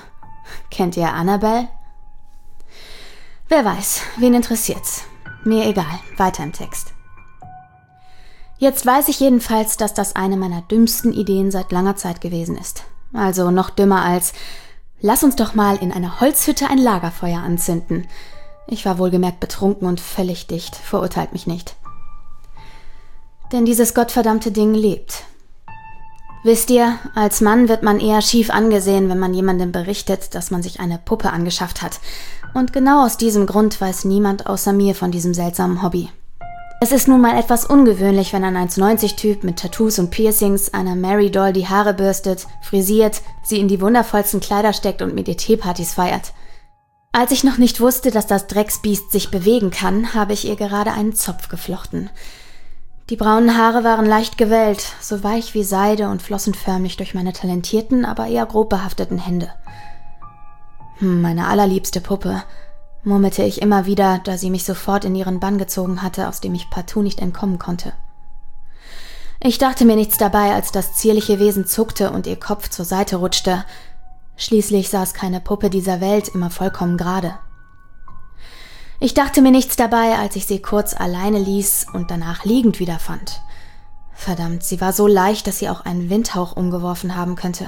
Kennt ihr Annabelle? Wer weiß, wen interessiert's? Mir egal, weiter im Text. Jetzt weiß ich jedenfalls, dass das eine meiner dümmsten Ideen seit langer Zeit gewesen ist. Also noch dümmer als, lass uns doch mal in einer Holzhütte ein Lagerfeuer anzünden. Ich war wohlgemerkt betrunken und völlig dicht, verurteilt mich nicht. Denn dieses gottverdammte Ding lebt. Wisst ihr, als Mann wird man eher schief angesehen, wenn man jemandem berichtet, dass man sich eine Puppe angeschafft hat. Und genau aus diesem Grund weiß niemand außer mir von diesem seltsamen Hobby. Es ist nun mal etwas ungewöhnlich, wenn ein 1,90-Typ mit Tattoos und Piercings einer Mary Doll die Haare bürstet, frisiert, sie in die wundervollsten Kleider steckt und mit ihr Teepartys feiert. Als ich noch nicht wusste, dass das Drecksbiest sich bewegen kann, habe ich ihr gerade einen Zopf geflochten. Die braunen Haare waren leicht gewellt, so weich wie Seide und flossen förmlich durch meine talentierten, aber eher grob behafteten Hände. Meine allerliebste Puppe, murmelte ich immer wieder, da sie mich sofort in ihren Bann gezogen hatte, aus dem ich partout nicht entkommen konnte. Ich dachte mir nichts dabei, als das zierliche Wesen zuckte und ihr Kopf zur Seite rutschte. Schließlich saß keine Puppe dieser Welt immer vollkommen gerade. Ich dachte mir nichts dabei, als ich sie kurz alleine ließ und danach liegend wiederfand. Verdammt, sie war so leicht, dass sie auch einen Windhauch umgeworfen haben könnte.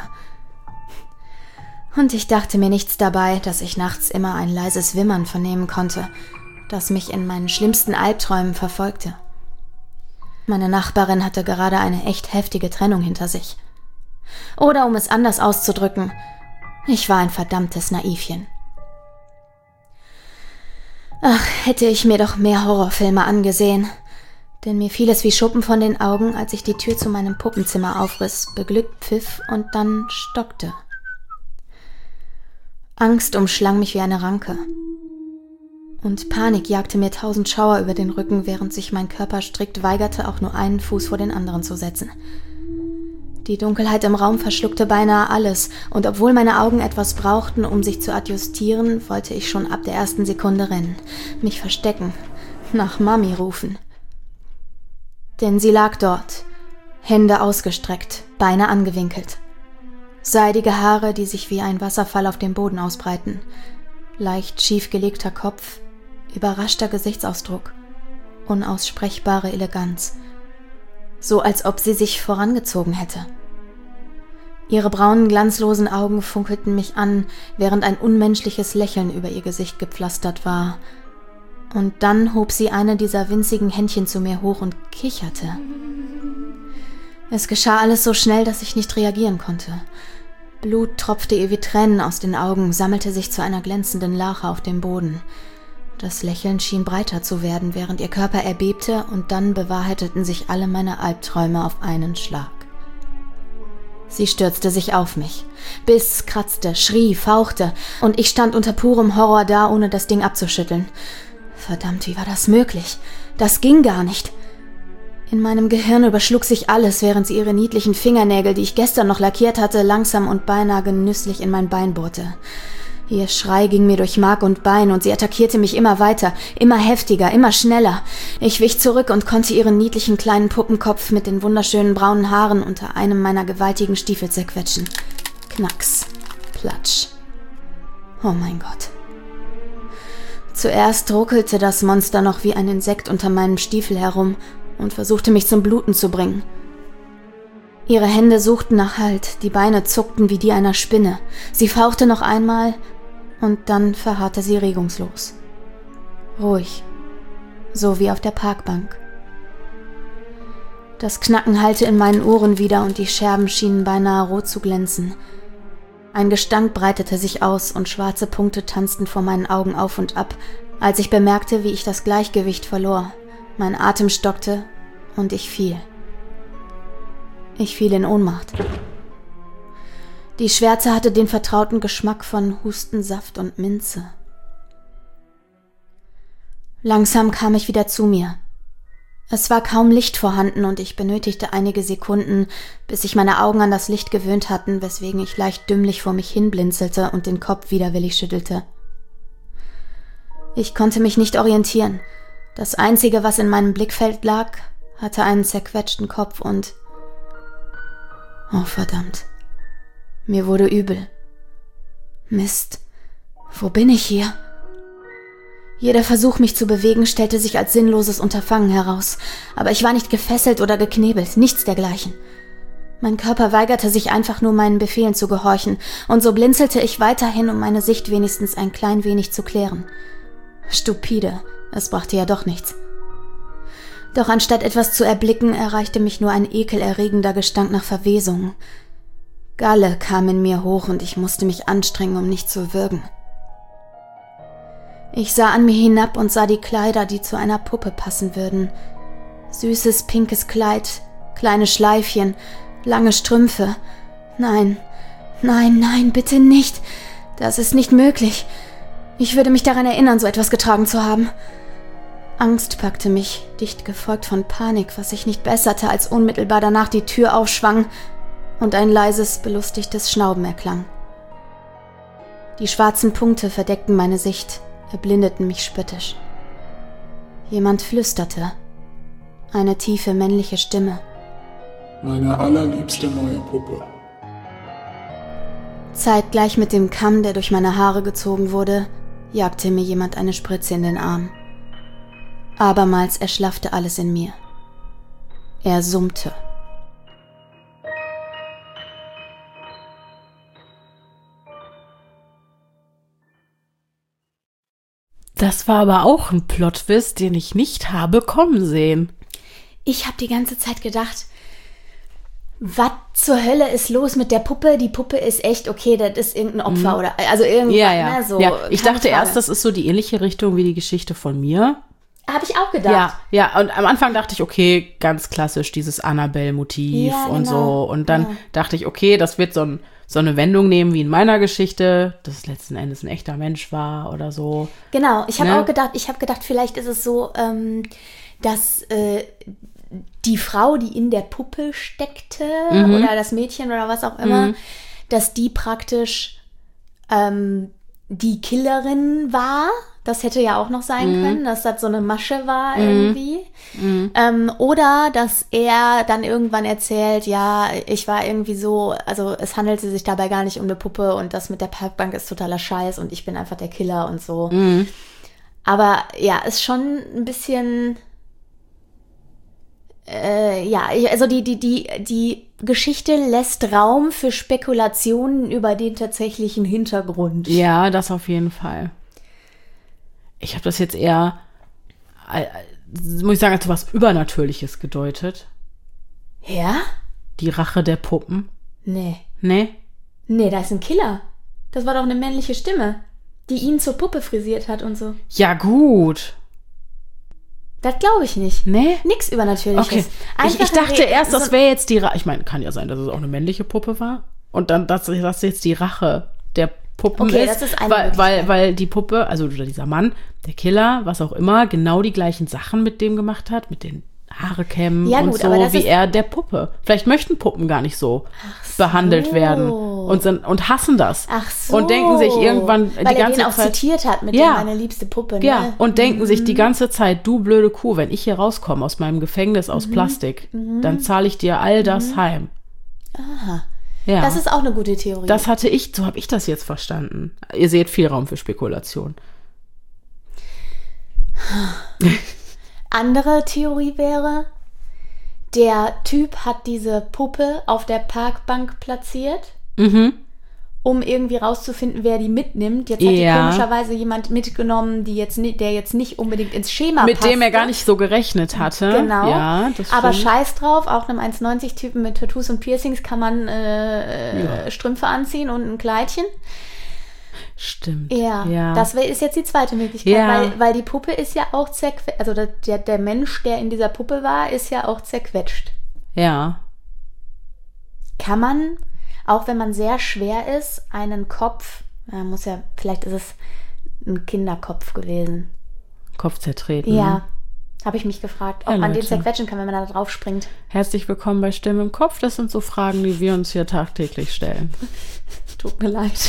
Und ich dachte mir nichts dabei, dass ich nachts immer ein leises Wimmern vernehmen konnte, das mich in meinen schlimmsten Albträumen verfolgte. Meine Nachbarin hatte gerade eine echt heftige Trennung hinter sich. Oder um es anders auszudrücken, ich war ein verdammtes Naivchen. Ach, hätte ich mir doch mehr Horrorfilme angesehen, denn mir fiel es wie Schuppen von den Augen, als ich die Tür zu meinem Puppenzimmer aufriss, beglückt pfiff und dann stockte. Angst umschlang mich wie eine Ranke. Und Panik jagte mir 1000 Schauer über den Rücken, während sich mein Körper strikt weigerte, auch nur einen Fuß vor den anderen zu setzen. Die Dunkelheit im Raum verschluckte beinahe alles, und obwohl meine Augen etwas brauchten, um sich zu adjustieren, wollte ich schon ab der ersten Sekunde rennen, mich verstecken, nach Mami rufen. Denn sie lag dort, Hände ausgestreckt, Beine angewinkelt. Seidige Haare, die sich wie ein Wasserfall auf dem Boden ausbreiten. Leicht schief gelegter Kopf, überraschter Gesichtsausdruck, unaussprechbare Eleganz. So als ob sie sich vorangezogen hätte. Ihre braunen, glanzlosen Augen funkelten mich an, während ein unmenschliches Lächeln über ihr Gesicht gepflastert war. Und dann hob sie eine dieser winzigen Händchen zu mir hoch und kicherte. Es geschah alles so schnell, dass ich nicht reagieren konnte. Blut tropfte ihr wie Tränen aus den Augen, sammelte sich zu einer glänzenden Lache auf dem Boden. Das Lächeln schien breiter zu werden, während ihr Körper erbebte, und dann bewahrheiteten sich alle meine Albträume auf einen Schlag. Sie stürzte sich auf mich, biss, kratzte, schrie, fauchte, und ich stand unter purem Horror da, ohne das Ding abzuschütteln. Verdammt, wie war das möglich? Das ging gar nicht. In meinem Gehirn überschlug sich alles, während sie ihre niedlichen Fingernägel, die ich gestern noch lackiert hatte, langsam und beinahe genüsslich in mein Bein bohrte. Ihr Schrei ging mir durch Mark und Bein, und sie attackierte mich immer weiter, immer heftiger, immer schneller. Ich wich zurück und konnte ihren niedlichen kleinen Puppenkopf mit den wunderschönen braunen Haaren unter einem meiner gewaltigen Stiefel zerquetschen. Knacks, Platsch. Oh mein Gott. Zuerst ruckelte das Monster noch wie ein Insekt unter meinem Stiefel herum und versuchte mich zum Bluten zu bringen. Ihre Hände suchten nach Halt, die Beine zuckten wie die einer Spinne. Sie fauchte noch einmal, und dann verharrte sie regungslos. Ruhig, so wie auf der Parkbank. Das Knacken hallte in meinen Ohren wieder, und die Scherben schienen beinahe rot zu glänzen. Ein Gestank breitete sich aus, und schwarze Punkte tanzten vor meinen Augen auf und ab, als ich bemerkte, wie ich das Gleichgewicht verlor. Mein Atem stockte, und ich fiel. Ich fiel in Ohnmacht. Die Schwärze hatte den vertrauten Geschmack von Hustensaft und Minze. Langsam kam ich wieder zu mir. Es war kaum Licht vorhanden, und ich benötigte einige Sekunden, bis sich meine Augen an das Licht gewöhnt hatten, weswegen ich leicht dümmlich vor mich hin blinzelte und den Kopf widerwillig schüttelte. Ich konnte mich nicht orientieren. Das Einzige, was in meinem Blickfeld lag, hatte einen zerquetschten Kopf und... Oh verdammt. Mir wurde übel. Mist, wo bin ich hier? Jeder Versuch, mich zu bewegen, stellte sich als sinnloses Unterfangen heraus. Aber ich war nicht gefesselt oder geknebelt, nichts dergleichen. Mein Körper weigerte sich einfach nur, meinen Befehlen zu gehorchen, und so blinzelte ich weiterhin, um meine Sicht wenigstens ein klein wenig zu klären. Stupide, es brachte ja doch nichts. Doch anstatt etwas zu erblicken, erreichte mich nur ein ekelerregender Gestank nach Verwesung. Galle kam in mir hoch und ich musste mich anstrengen, um nicht zu würgen. Ich sah an mir hinab und sah die Kleider, die zu einer Puppe passen würden. Süßes, pinkes Kleid, kleine Schleifchen, lange Strümpfe. Nein, nein, nein, bitte nicht. Das ist nicht möglich. Ich würde mich daran erinnern, so etwas getragen zu haben. Angst packte mich, dicht gefolgt von Panik, was sich nicht besserte, als unmittelbar danach die Tür aufschwang und ein leises, belustigtes Schnauben erklang. Die schwarzen Punkte verdeckten meine Sicht, erblindeten mich spöttisch. Jemand flüsterte. Eine tiefe männliche Stimme.
Meine allerliebste neue Puppe.
Zeitgleich mit dem Kamm, der durch meine Haare gezogen wurde, jagte mir jemand eine Spritze in den Arm. Abermals erschlaffte alles in mir. Er summte.
Das war aber auch ein Plot-Twist, den ich nicht habe kommen sehen.
Ich habe die ganze Zeit gedacht, was zur Hölle ist los mit der Puppe? Die Puppe ist echt, okay, das ist irgendein Opfer oder also irgendwas.
Ja.
Ne, so.
Ja, ich dachte erst, das ist so die ähnliche Richtung wie die Geschichte von mir.
Habe ich auch gedacht.
Ja, und am Anfang dachte ich, okay, ganz klassisch dieses Annabelle-Motiv und so. Und dann dachte ich, okay, das wird so eine Wendung nehmen wie in meiner Geschichte, dass es letzten Endes ein echter Mensch war oder so.
Genau, ich habe auch gedacht, vielleicht ist es so, dass die Frau, die in der Puppe steckte oder das Mädchen oder was auch immer, dass die praktisch die Killerin war. Das hätte ja auch noch sein können, dass das so eine Masche war irgendwie. Oder dass er dann irgendwann erzählt, ja, ich war irgendwie so, also es handelte sich dabei gar nicht um eine Puppe und das mit der Parkbank ist totaler Scheiß und ich bin einfach der Killer und so. Aber ja, ist schon ein bisschen, also die Geschichte lässt Raum für Spekulationen über den tatsächlichen Hintergrund.
Ja, das auf jeden Fall. Ich habe das jetzt eher, muss ich sagen, als was Übernatürliches gedeutet.
Ja?
Die Rache der Puppen.
Nee, da ist ein Killer. Das war doch eine männliche Stimme, die ihn zur Puppe frisiert hat und so.
Ja, gut.
Das glaube ich nicht.
Nee?
Nix Übernatürliches.
Okay. Ich dachte erst, das wäre jetzt die Rache. Ich meine, kann ja sein, dass es auch eine männliche Puppe war. Und dann, dass das jetzt die Rache der Puppen
okay,
ist.
Das ist eine
weil die Puppe, also dieser Mann, der Killer, was auch immer, genau die gleichen Sachen mit dem gemacht hat, mit den Haare kämmen und so, wie er der Puppe. Vielleicht möchten Puppen gar nicht so behandelt werden und hassen das.
Ach so.
Und denken sich irgendwann
weil
die ganze
er den auch
Zeit,
zitiert hat mit dem meine liebste Puppe. Ne?
Ja, und denken sich die ganze Zeit, du blöde Kuh, wenn ich hier rauskomme aus meinem Gefängnis aus Plastik, dann zahle ich dir all das heim.
Aha.
Ja.
Das ist auch eine gute Theorie.
So habe ich das jetzt verstanden. Ihr seht viel Raum für Spekulation.
Andere Theorie wäre, der Typ hat diese Puppe auf der Parkbank platziert, um irgendwie rauszufinden, wer die mitnimmt. Jetzt hat die komischerweise jemand mitgenommen, der jetzt nicht unbedingt ins Schema passt.
Mit dem er gar nicht so gerechnet hatte.
Genau.
Ja, das
aber
stimmt.
scheiß drauf, auch einem 1,90-Typen mit Tattoos und Piercings kann man Strümpfe anziehen und ein Kleidchen.
Stimmt.
Ja. Das ist jetzt die zweite Möglichkeit, weil die Puppe ist ja auch zerquetscht. Also der Mensch, der in dieser Puppe war, ist ja auch zerquetscht.
Ja.
Kann man, auch wenn man sehr schwer ist, einen Kopf, vielleicht ist es ein Kinderkopf gewesen.
Kopf zertreten.
Ja, habe ich mich gefragt, ob man den zerquetschen kann, wenn man da drauf springt.
Herzlich willkommen bei Stimme im Kopf. Das sind so Fragen, die wir uns hier tagtäglich stellen.
Tut mir leid.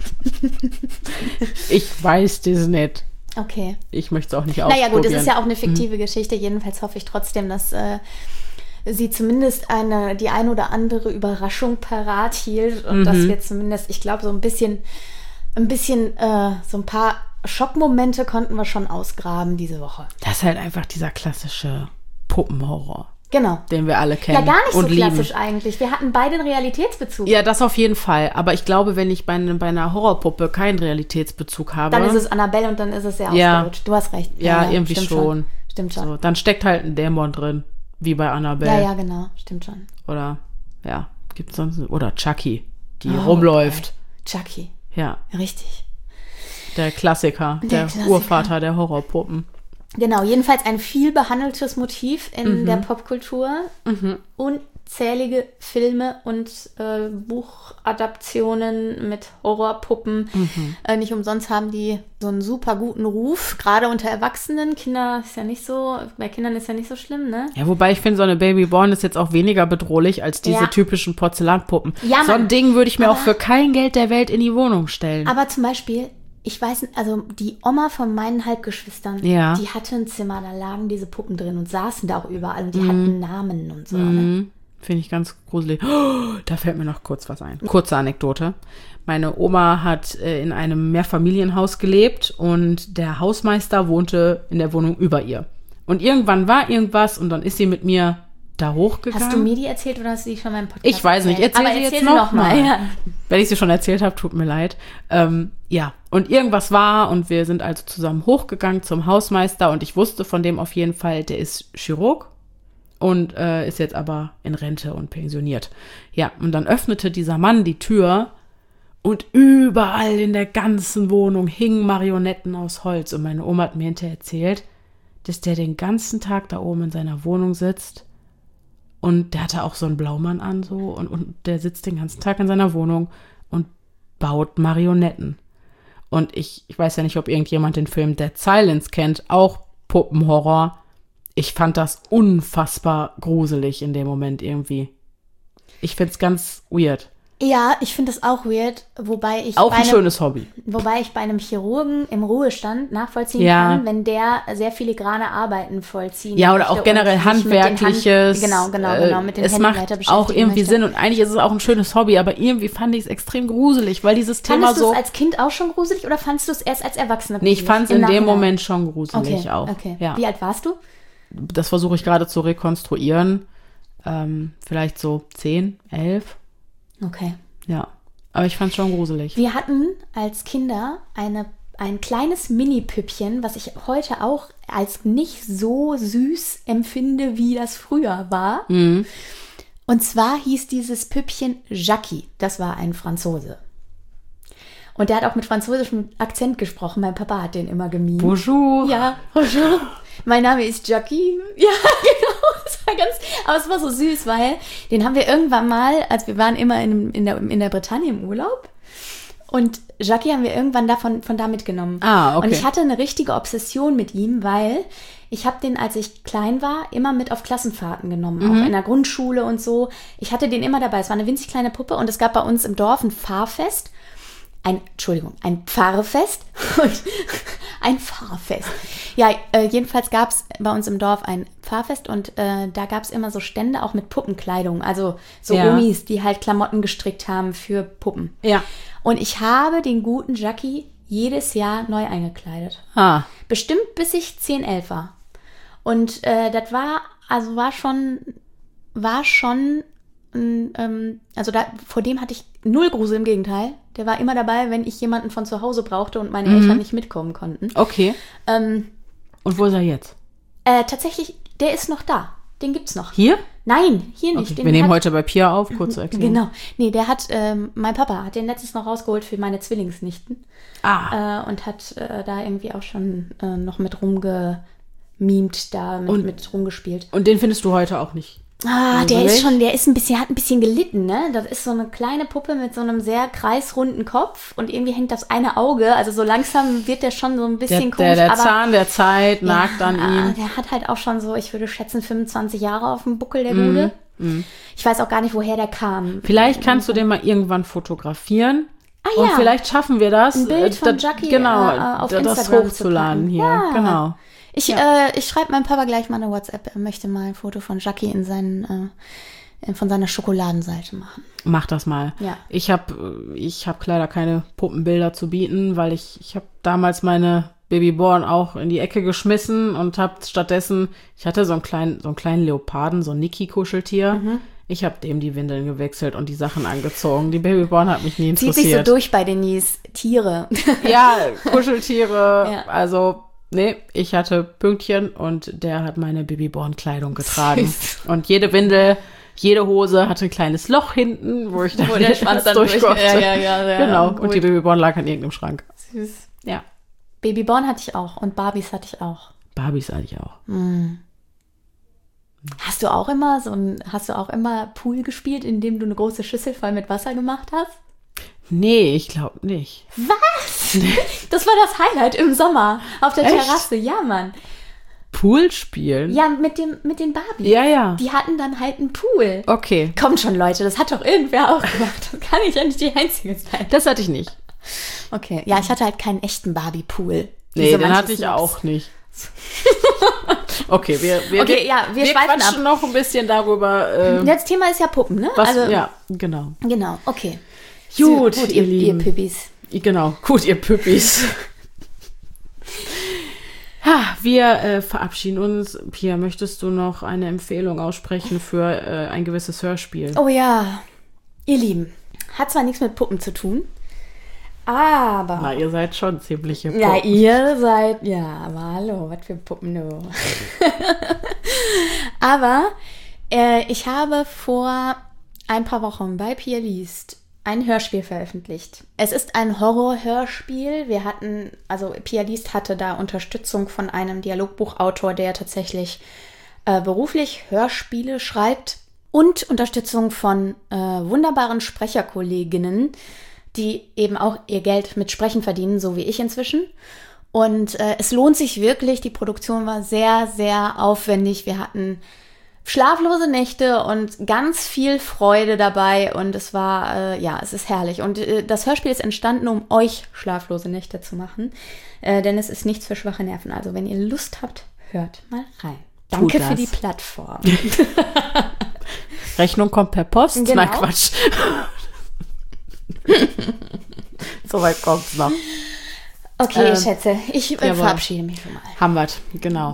Ich weiß das nicht.
Okay.
Ich möchte es auch nicht ausprobieren.
Naja gut, es ist ja auch eine fiktive Geschichte. Jedenfalls hoffe ich trotzdem, dass sie zumindest die ein oder andere Überraschung parat hielt und dass wir zumindest, ich glaube, so ein bisschen ein bisschen, so ein paar Schockmomente konnten wir schon ausgraben diese Woche.
Das ist halt einfach dieser klassische Puppenhorror.
Genau.
Den wir alle kennen.
Ja, gar nicht so
und
klassisch
lieben.
eigentlich. Wir hatten beide einen Realitätsbezug.
Ja, das auf jeden Fall. Aber ich glaube, wenn ich bei einer Horrorpuppe keinen Realitätsbezug habe.
Dann ist es Annabelle und dann ist es sehr
Ja.
ausgerutscht. Du hast recht.
Ja, irgendwie
stimmt
schon.
Stimmt schon.
So, dann steckt halt ein Dämon drin. Wie bei Annabelle.
Ja, genau. Stimmt schon.
Oder, ja, gibt's sonst. Oder Chucky, die
Oh,
rumläuft.
geil. Chucky.
Ja,
Richtig.
der Klassiker. Der
Klassiker.
Urvater der Horrorpuppen.
Genau, jedenfalls ein viel behandeltes Motiv in der Popkultur. Unzählige Filme und Buchadaptionen mit Horrorpuppen. Nicht umsonst haben die so einen super guten Ruf, gerade unter Erwachsenen. Kinder ist ja nicht so, bei Kindern ist ja nicht so schlimm, ne?
Ja, wobei ich finde, so eine Babyborn ist jetzt auch weniger bedrohlich als diese
Ja.
typischen Porzellanpuppen.
Ja,
so ein
Mann.
Ding würde ich mir
Aber-
auch für kein Geld der Welt in die Wohnung stellen.
Aber zum Beispiel, ich weiß nicht, also die Oma von meinen Halbgeschwistern,
Ja.
die hatte ein Zimmer, da lagen diese Puppen drin und saßen da auch überall und die hatten Namen und so. Ne?
Finde ich ganz gruselig. Oh, da fällt mir noch kurz was ein. Kurze Anekdote. Meine Oma hat in einem Mehrfamilienhaus gelebt und der Hausmeister wohnte in der Wohnung über ihr. Und irgendwann war irgendwas und dann ist sie mit mir da hochgegangen.
Hast du mir die erzählt oder hast du die schon mal im Podcast
Ich weiß nicht, erzähl
Aber
sie jetzt
erzähl
noch mal.
Ja.
Wenn ich sie schon erzählt habe, tut mir leid. Ja, und irgendwas war und wir sind also zusammen hochgegangen zum Hausmeister und ich wusste von dem auf jeden Fall, der ist Chirurg und ist jetzt aber in Rente und pensioniert. Ja, und dann öffnete dieser Mann die Tür und überall in der ganzen Wohnung hingen Marionetten aus Holz. Und meine Oma hat mir hinterher erzählt, dass der den ganzen Tag da oben in seiner Wohnung sitzt. Und der hatte auch so einen Blaumann an so und der sitzt den ganzen Tag in seiner Wohnung und baut Marionetten. Und ich weiß ja nicht, ob irgendjemand den Film Dead Silence kennt, auch Puppenhorror. Ich fand das unfassbar gruselig in dem Moment irgendwie. Ich find's ganz weird.
Ja, ich finde das auch weird, wobei ich
Auch ein schönes Hobby.
Wobei ich bei einem Chirurgen im Ruhestand nachvollziehen
Ja.
kann, wenn der sehr filigrane Arbeiten vollziehen
Ja, oder
möchte
auch
und
generell
sich mit den
handwerkliches.
Genau, mit den
es
Händen weiter
macht
beschäftigen
auch irgendwie
möchte.
Sinn und eigentlich ist es auch ein schönes Hobby, aber irgendwie fand ich es extrem gruselig, weil dieses Thema
Fandest du
so.
es als Kind auch schon gruselig oder fandest du es erst als Erwachsener
Nee, ich
gruselig?
fand es
Im
in dem
Nachhinein?
Moment schon gruselig
Okay,
auch.
okay.
Ja.
Wie alt warst du?
Das versuche ich gerade zu rekonstruieren. Vielleicht so 10, 11.
Okay.
Ja. Aber ich fand es schon gruselig.
Wir hatten als Kinder ein kleines Mini-Püppchen, was ich heute auch als nicht so süß empfinde, wie das früher war. Und zwar hieß dieses Püppchen Jackie. Das war ein Franzose. Und der hat auch mit französischem Akzent gesprochen. Mein Papa hat den immer gemimt.
Bonjour.
Ja, bonjour. Mein Name ist Jackie. Ja, genau. Das war aber es war so süß, weil den haben wir irgendwann mal, als wir waren immer in der Bretagne im Urlaub. Und Jackie haben wir irgendwann von da mitgenommen.
Ah, okay.
Und ich hatte eine richtige Obsession mit ihm, weil ich habe den, als ich klein war, immer mit auf Klassenfahrten genommen. Auch in der Grundschule und so. Ich hatte den immer dabei. Es war eine winzig kleine Puppe und es gab bei uns im Dorf ein Fahrfest. Ein Pfarrfest und ein Fahrfest. Ja, jedenfalls gab es bei uns im Dorf ein Pfarrfest und da gab es immer so Stände auch mit Puppenkleidung, also so
Ja.
Omis, die halt Klamotten gestrickt haben für Puppen.
Ja.
Und ich habe den guten Jackie jedes Jahr neu eingekleidet.
Ah.
Bestimmt bis ich 10, 11 war. Und das war schon, also vor dem hatte ich null Grusel, im Gegenteil. Der war immer dabei, wenn ich jemanden von zu Hause brauchte und meine Eltern nicht mitkommen konnten.
Okay. Und wo ist er jetzt?
Tatsächlich, der ist noch da. Den gibt's noch.
Hier?
Nein, hier nicht.
Okay.
Den
Wir nehmen
hat-
heute bei Pia auf, kurze Erklärung.
Genau. Nee, der hat, mein Papa hat den letztens noch rausgeholt für meine Zwillingsnichten. Und hat da irgendwie auch schon noch mit rumgemimt, mit rumgespielt.
Und den findest du heute auch nicht?
Der hat ein bisschen gelitten, ne? Das ist so eine kleine Puppe mit so einem sehr kreisrunden Kopf und irgendwie hängt das eine Auge. Also so langsam wird der schon so ein bisschen komisch.
Der
aber
Zahn der Zeit nagt an ihm.
Der hat halt auch schon so, ich würde schätzen, 25 Jahre auf dem Buckel, der Gute. Ich weiß auch gar nicht, woher der kam.
Vielleicht kannst du den mal irgendwann fotografieren.
ja.
Und vielleicht schaffen wir das.
Ein Bild von Jackie, auf
das
Instagram
hochzuladen
zu
hier.
packen. Ja.
Genau.
Ich schreibe meinem Papa gleich mal eine WhatsApp. Er möchte mal ein Foto von Jackie in seinen von seiner Schokoladenseite machen.
Mach das mal.
Ja.
Ich hab leider keine Puppenbilder zu bieten, weil ich habe damals meine Babyborn auch in die Ecke geschmissen und habe stattdessen, ich hatte so einen kleinen Leoparden, so ein Niki-Kuscheltier. Ich habe dem die Windeln gewechselt und die Sachen angezogen. Die Babyborn hat mich nie interessiert.
Zieht sich so durch bei Denise. Tiere.
Ja, Kuscheltiere.
Ja.
Also, nee, ich hatte Pünktchen und der hat meine Babyborn-Kleidung getragen.
Süß.
Und jede Windel, jede Hose hatte ein kleines Loch hinten, wo ich dann
der Schwanz dann
durch konnte.
Ja,
Genau,
gut.
und die Babyborn lag in irgendeinem Schrank.
Süß.
Ja.
Babyborn hatte ich auch und Barbies hatte ich auch.
Barbies eigentlich auch.
Hast du auch immer Pool gespielt, indem du eine große Schüssel voll mit Wasser gemacht hast?
Nee, ich glaube nicht.
Was? Das war das Highlight im Sommer auf der
Echt?
Terrasse. Ja, Mann.
Pool spielen?
Ja, mit den Barbies.
Ja.
Die hatten dann halt einen Pool.
Okay.
Kommt schon, Leute, das hat doch irgendwer auch gemacht. Das kann ich ja nicht die Einzige sein.
Das hatte ich nicht.
Okay, ja, ich hatte halt keinen echten Barbie-Pool.
Nee, den hatte ich auch nicht. Okay, wir
schweifen
quatschen
ab.
noch ein bisschen darüber.
Das Thema ist ja Puppen, ne?
Was, ja, genau.
Genau, okay.
Gut,
so,
ihr Lieben.
Ihr Püppis.
Genau, gut, ihr Püppis. Wir verabschieden uns. Pia, möchtest du noch eine Empfehlung aussprechen für ein gewisses Hörspiel?
Oh ja, ihr Lieben, hat zwar nichts mit Puppen zu tun, aber...
Na, ihr seid schon ziemliche Puppen.
Ja, ihr seid... Ja, aber hallo, was für Puppen du. Aber ich habe vor ein paar Wochen bei Pia Liest ein Hörspiel veröffentlicht. Es ist ein Horror-Hörspiel. Pia Liest hatte da Unterstützung von einem Dialogbuchautor, der tatsächlich beruflich Hörspiele schreibt, und Unterstützung von wunderbaren Sprecherkolleginnen, die eben auch ihr Geld mit Sprechen verdienen, so wie ich inzwischen. Und es lohnt sich wirklich. Die Produktion war sehr, sehr aufwendig. Wir hatten schlaflose Nächte und ganz viel Freude dabei. Und es war, es ist herrlich. Und das Hörspiel ist entstanden, um euch schlaflose Nächte zu machen. Denn es ist nichts für schwache Nerven. Also wenn ihr Lust habt, hört mal rein. Danke für die Plattform.
Rechnung kommt per Post?
Genau.
Nein, Quatsch. Soweit kommt's noch.
Okay, ihr Schätze, ich
jawohl.
verabschiede mich schon mal.
Haben wir's, genau.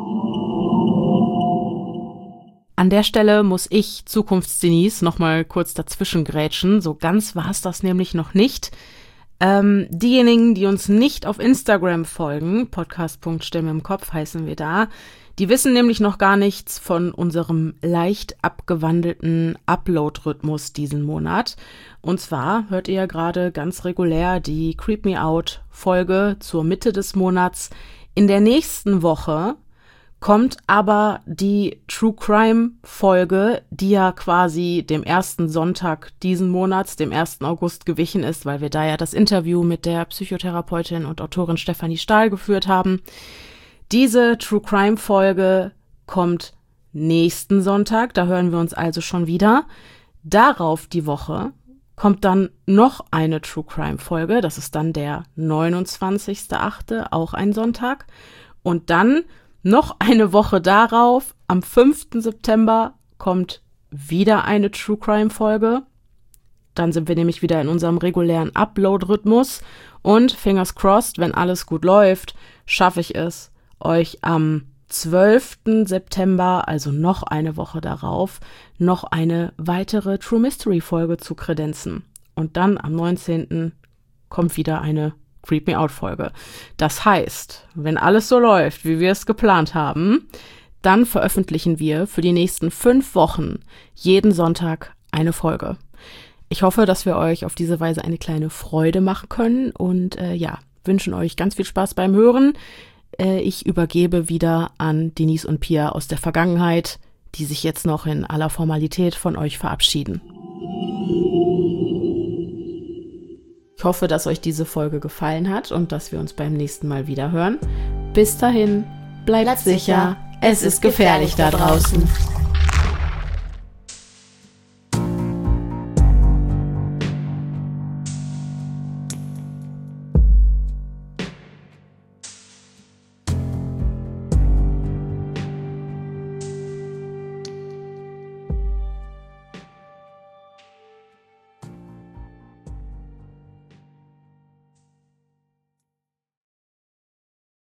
An der Stelle muss ich, Zukunfts-Denise, noch mal kurz dazwischen grätschen. So ganz war es das nämlich noch nicht. Diejenigen, die uns nicht auf Instagram folgen, podcast.stimme im Kopf heißen wir da, die wissen nämlich noch gar nichts von unserem leicht abgewandelten Upload-Rhythmus diesen Monat. Und zwar hört ihr ja gerade ganz regulär die Creep Me Out-Folge zur Mitte des Monats. In der nächsten Woche kommt aber die True Crime-Folge, die ja quasi dem ersten Sonntag diesen Monats, dem 1. August, gewichen ist, weil wir da ja das Interview mit der Psychotherapeutin und Autorin Stefanie Stahl geführt haben. Diese True Crime-Folge kommt nächsten Sonntag, da hören wir uns also schon wieder. Darauf die Woche kommt dann noch eine True Crime-Folge, das ist dann der 29.8., auch ein Sonntag. Und dann noch eine Woche darauf, am 5. September, kommt wieder eine True Crime-Folge. Dann sind wir nämlich wieder in unserem regulären Upload-Rhythmus. Und fingers crossed, wenn alles gut läuft, schaffe ich es, euch am 12. September, also noch eine Woche darauf, noch eine weitere True Mystery Folge zu kredenzen. Und dann am 19. kommt wieder eine Creep Me Out Folge. Das heißt, wenn alles so läuft, wie wir es geplant haben, dann veröffentlichen wir für die nächsten 5 Wochen jeden Sonntag eine Folge. Ich hoffe, dass wir euch auf diese Weise eine kleine Freude machen können und wünschen euch ganz viel Spaß beim Hören. Ich übergebe wieder an Denise und Pia aus der Vergangenheit, die sich jetzt noch in aller Formalität von euch verabschieden. Ich hoffe, dass euch diese Folge gefallen hat und dass wir uns beim nächsten Mal wieder hören. Bis dahin, bleibt sicher, es ist gefährlich da draußen.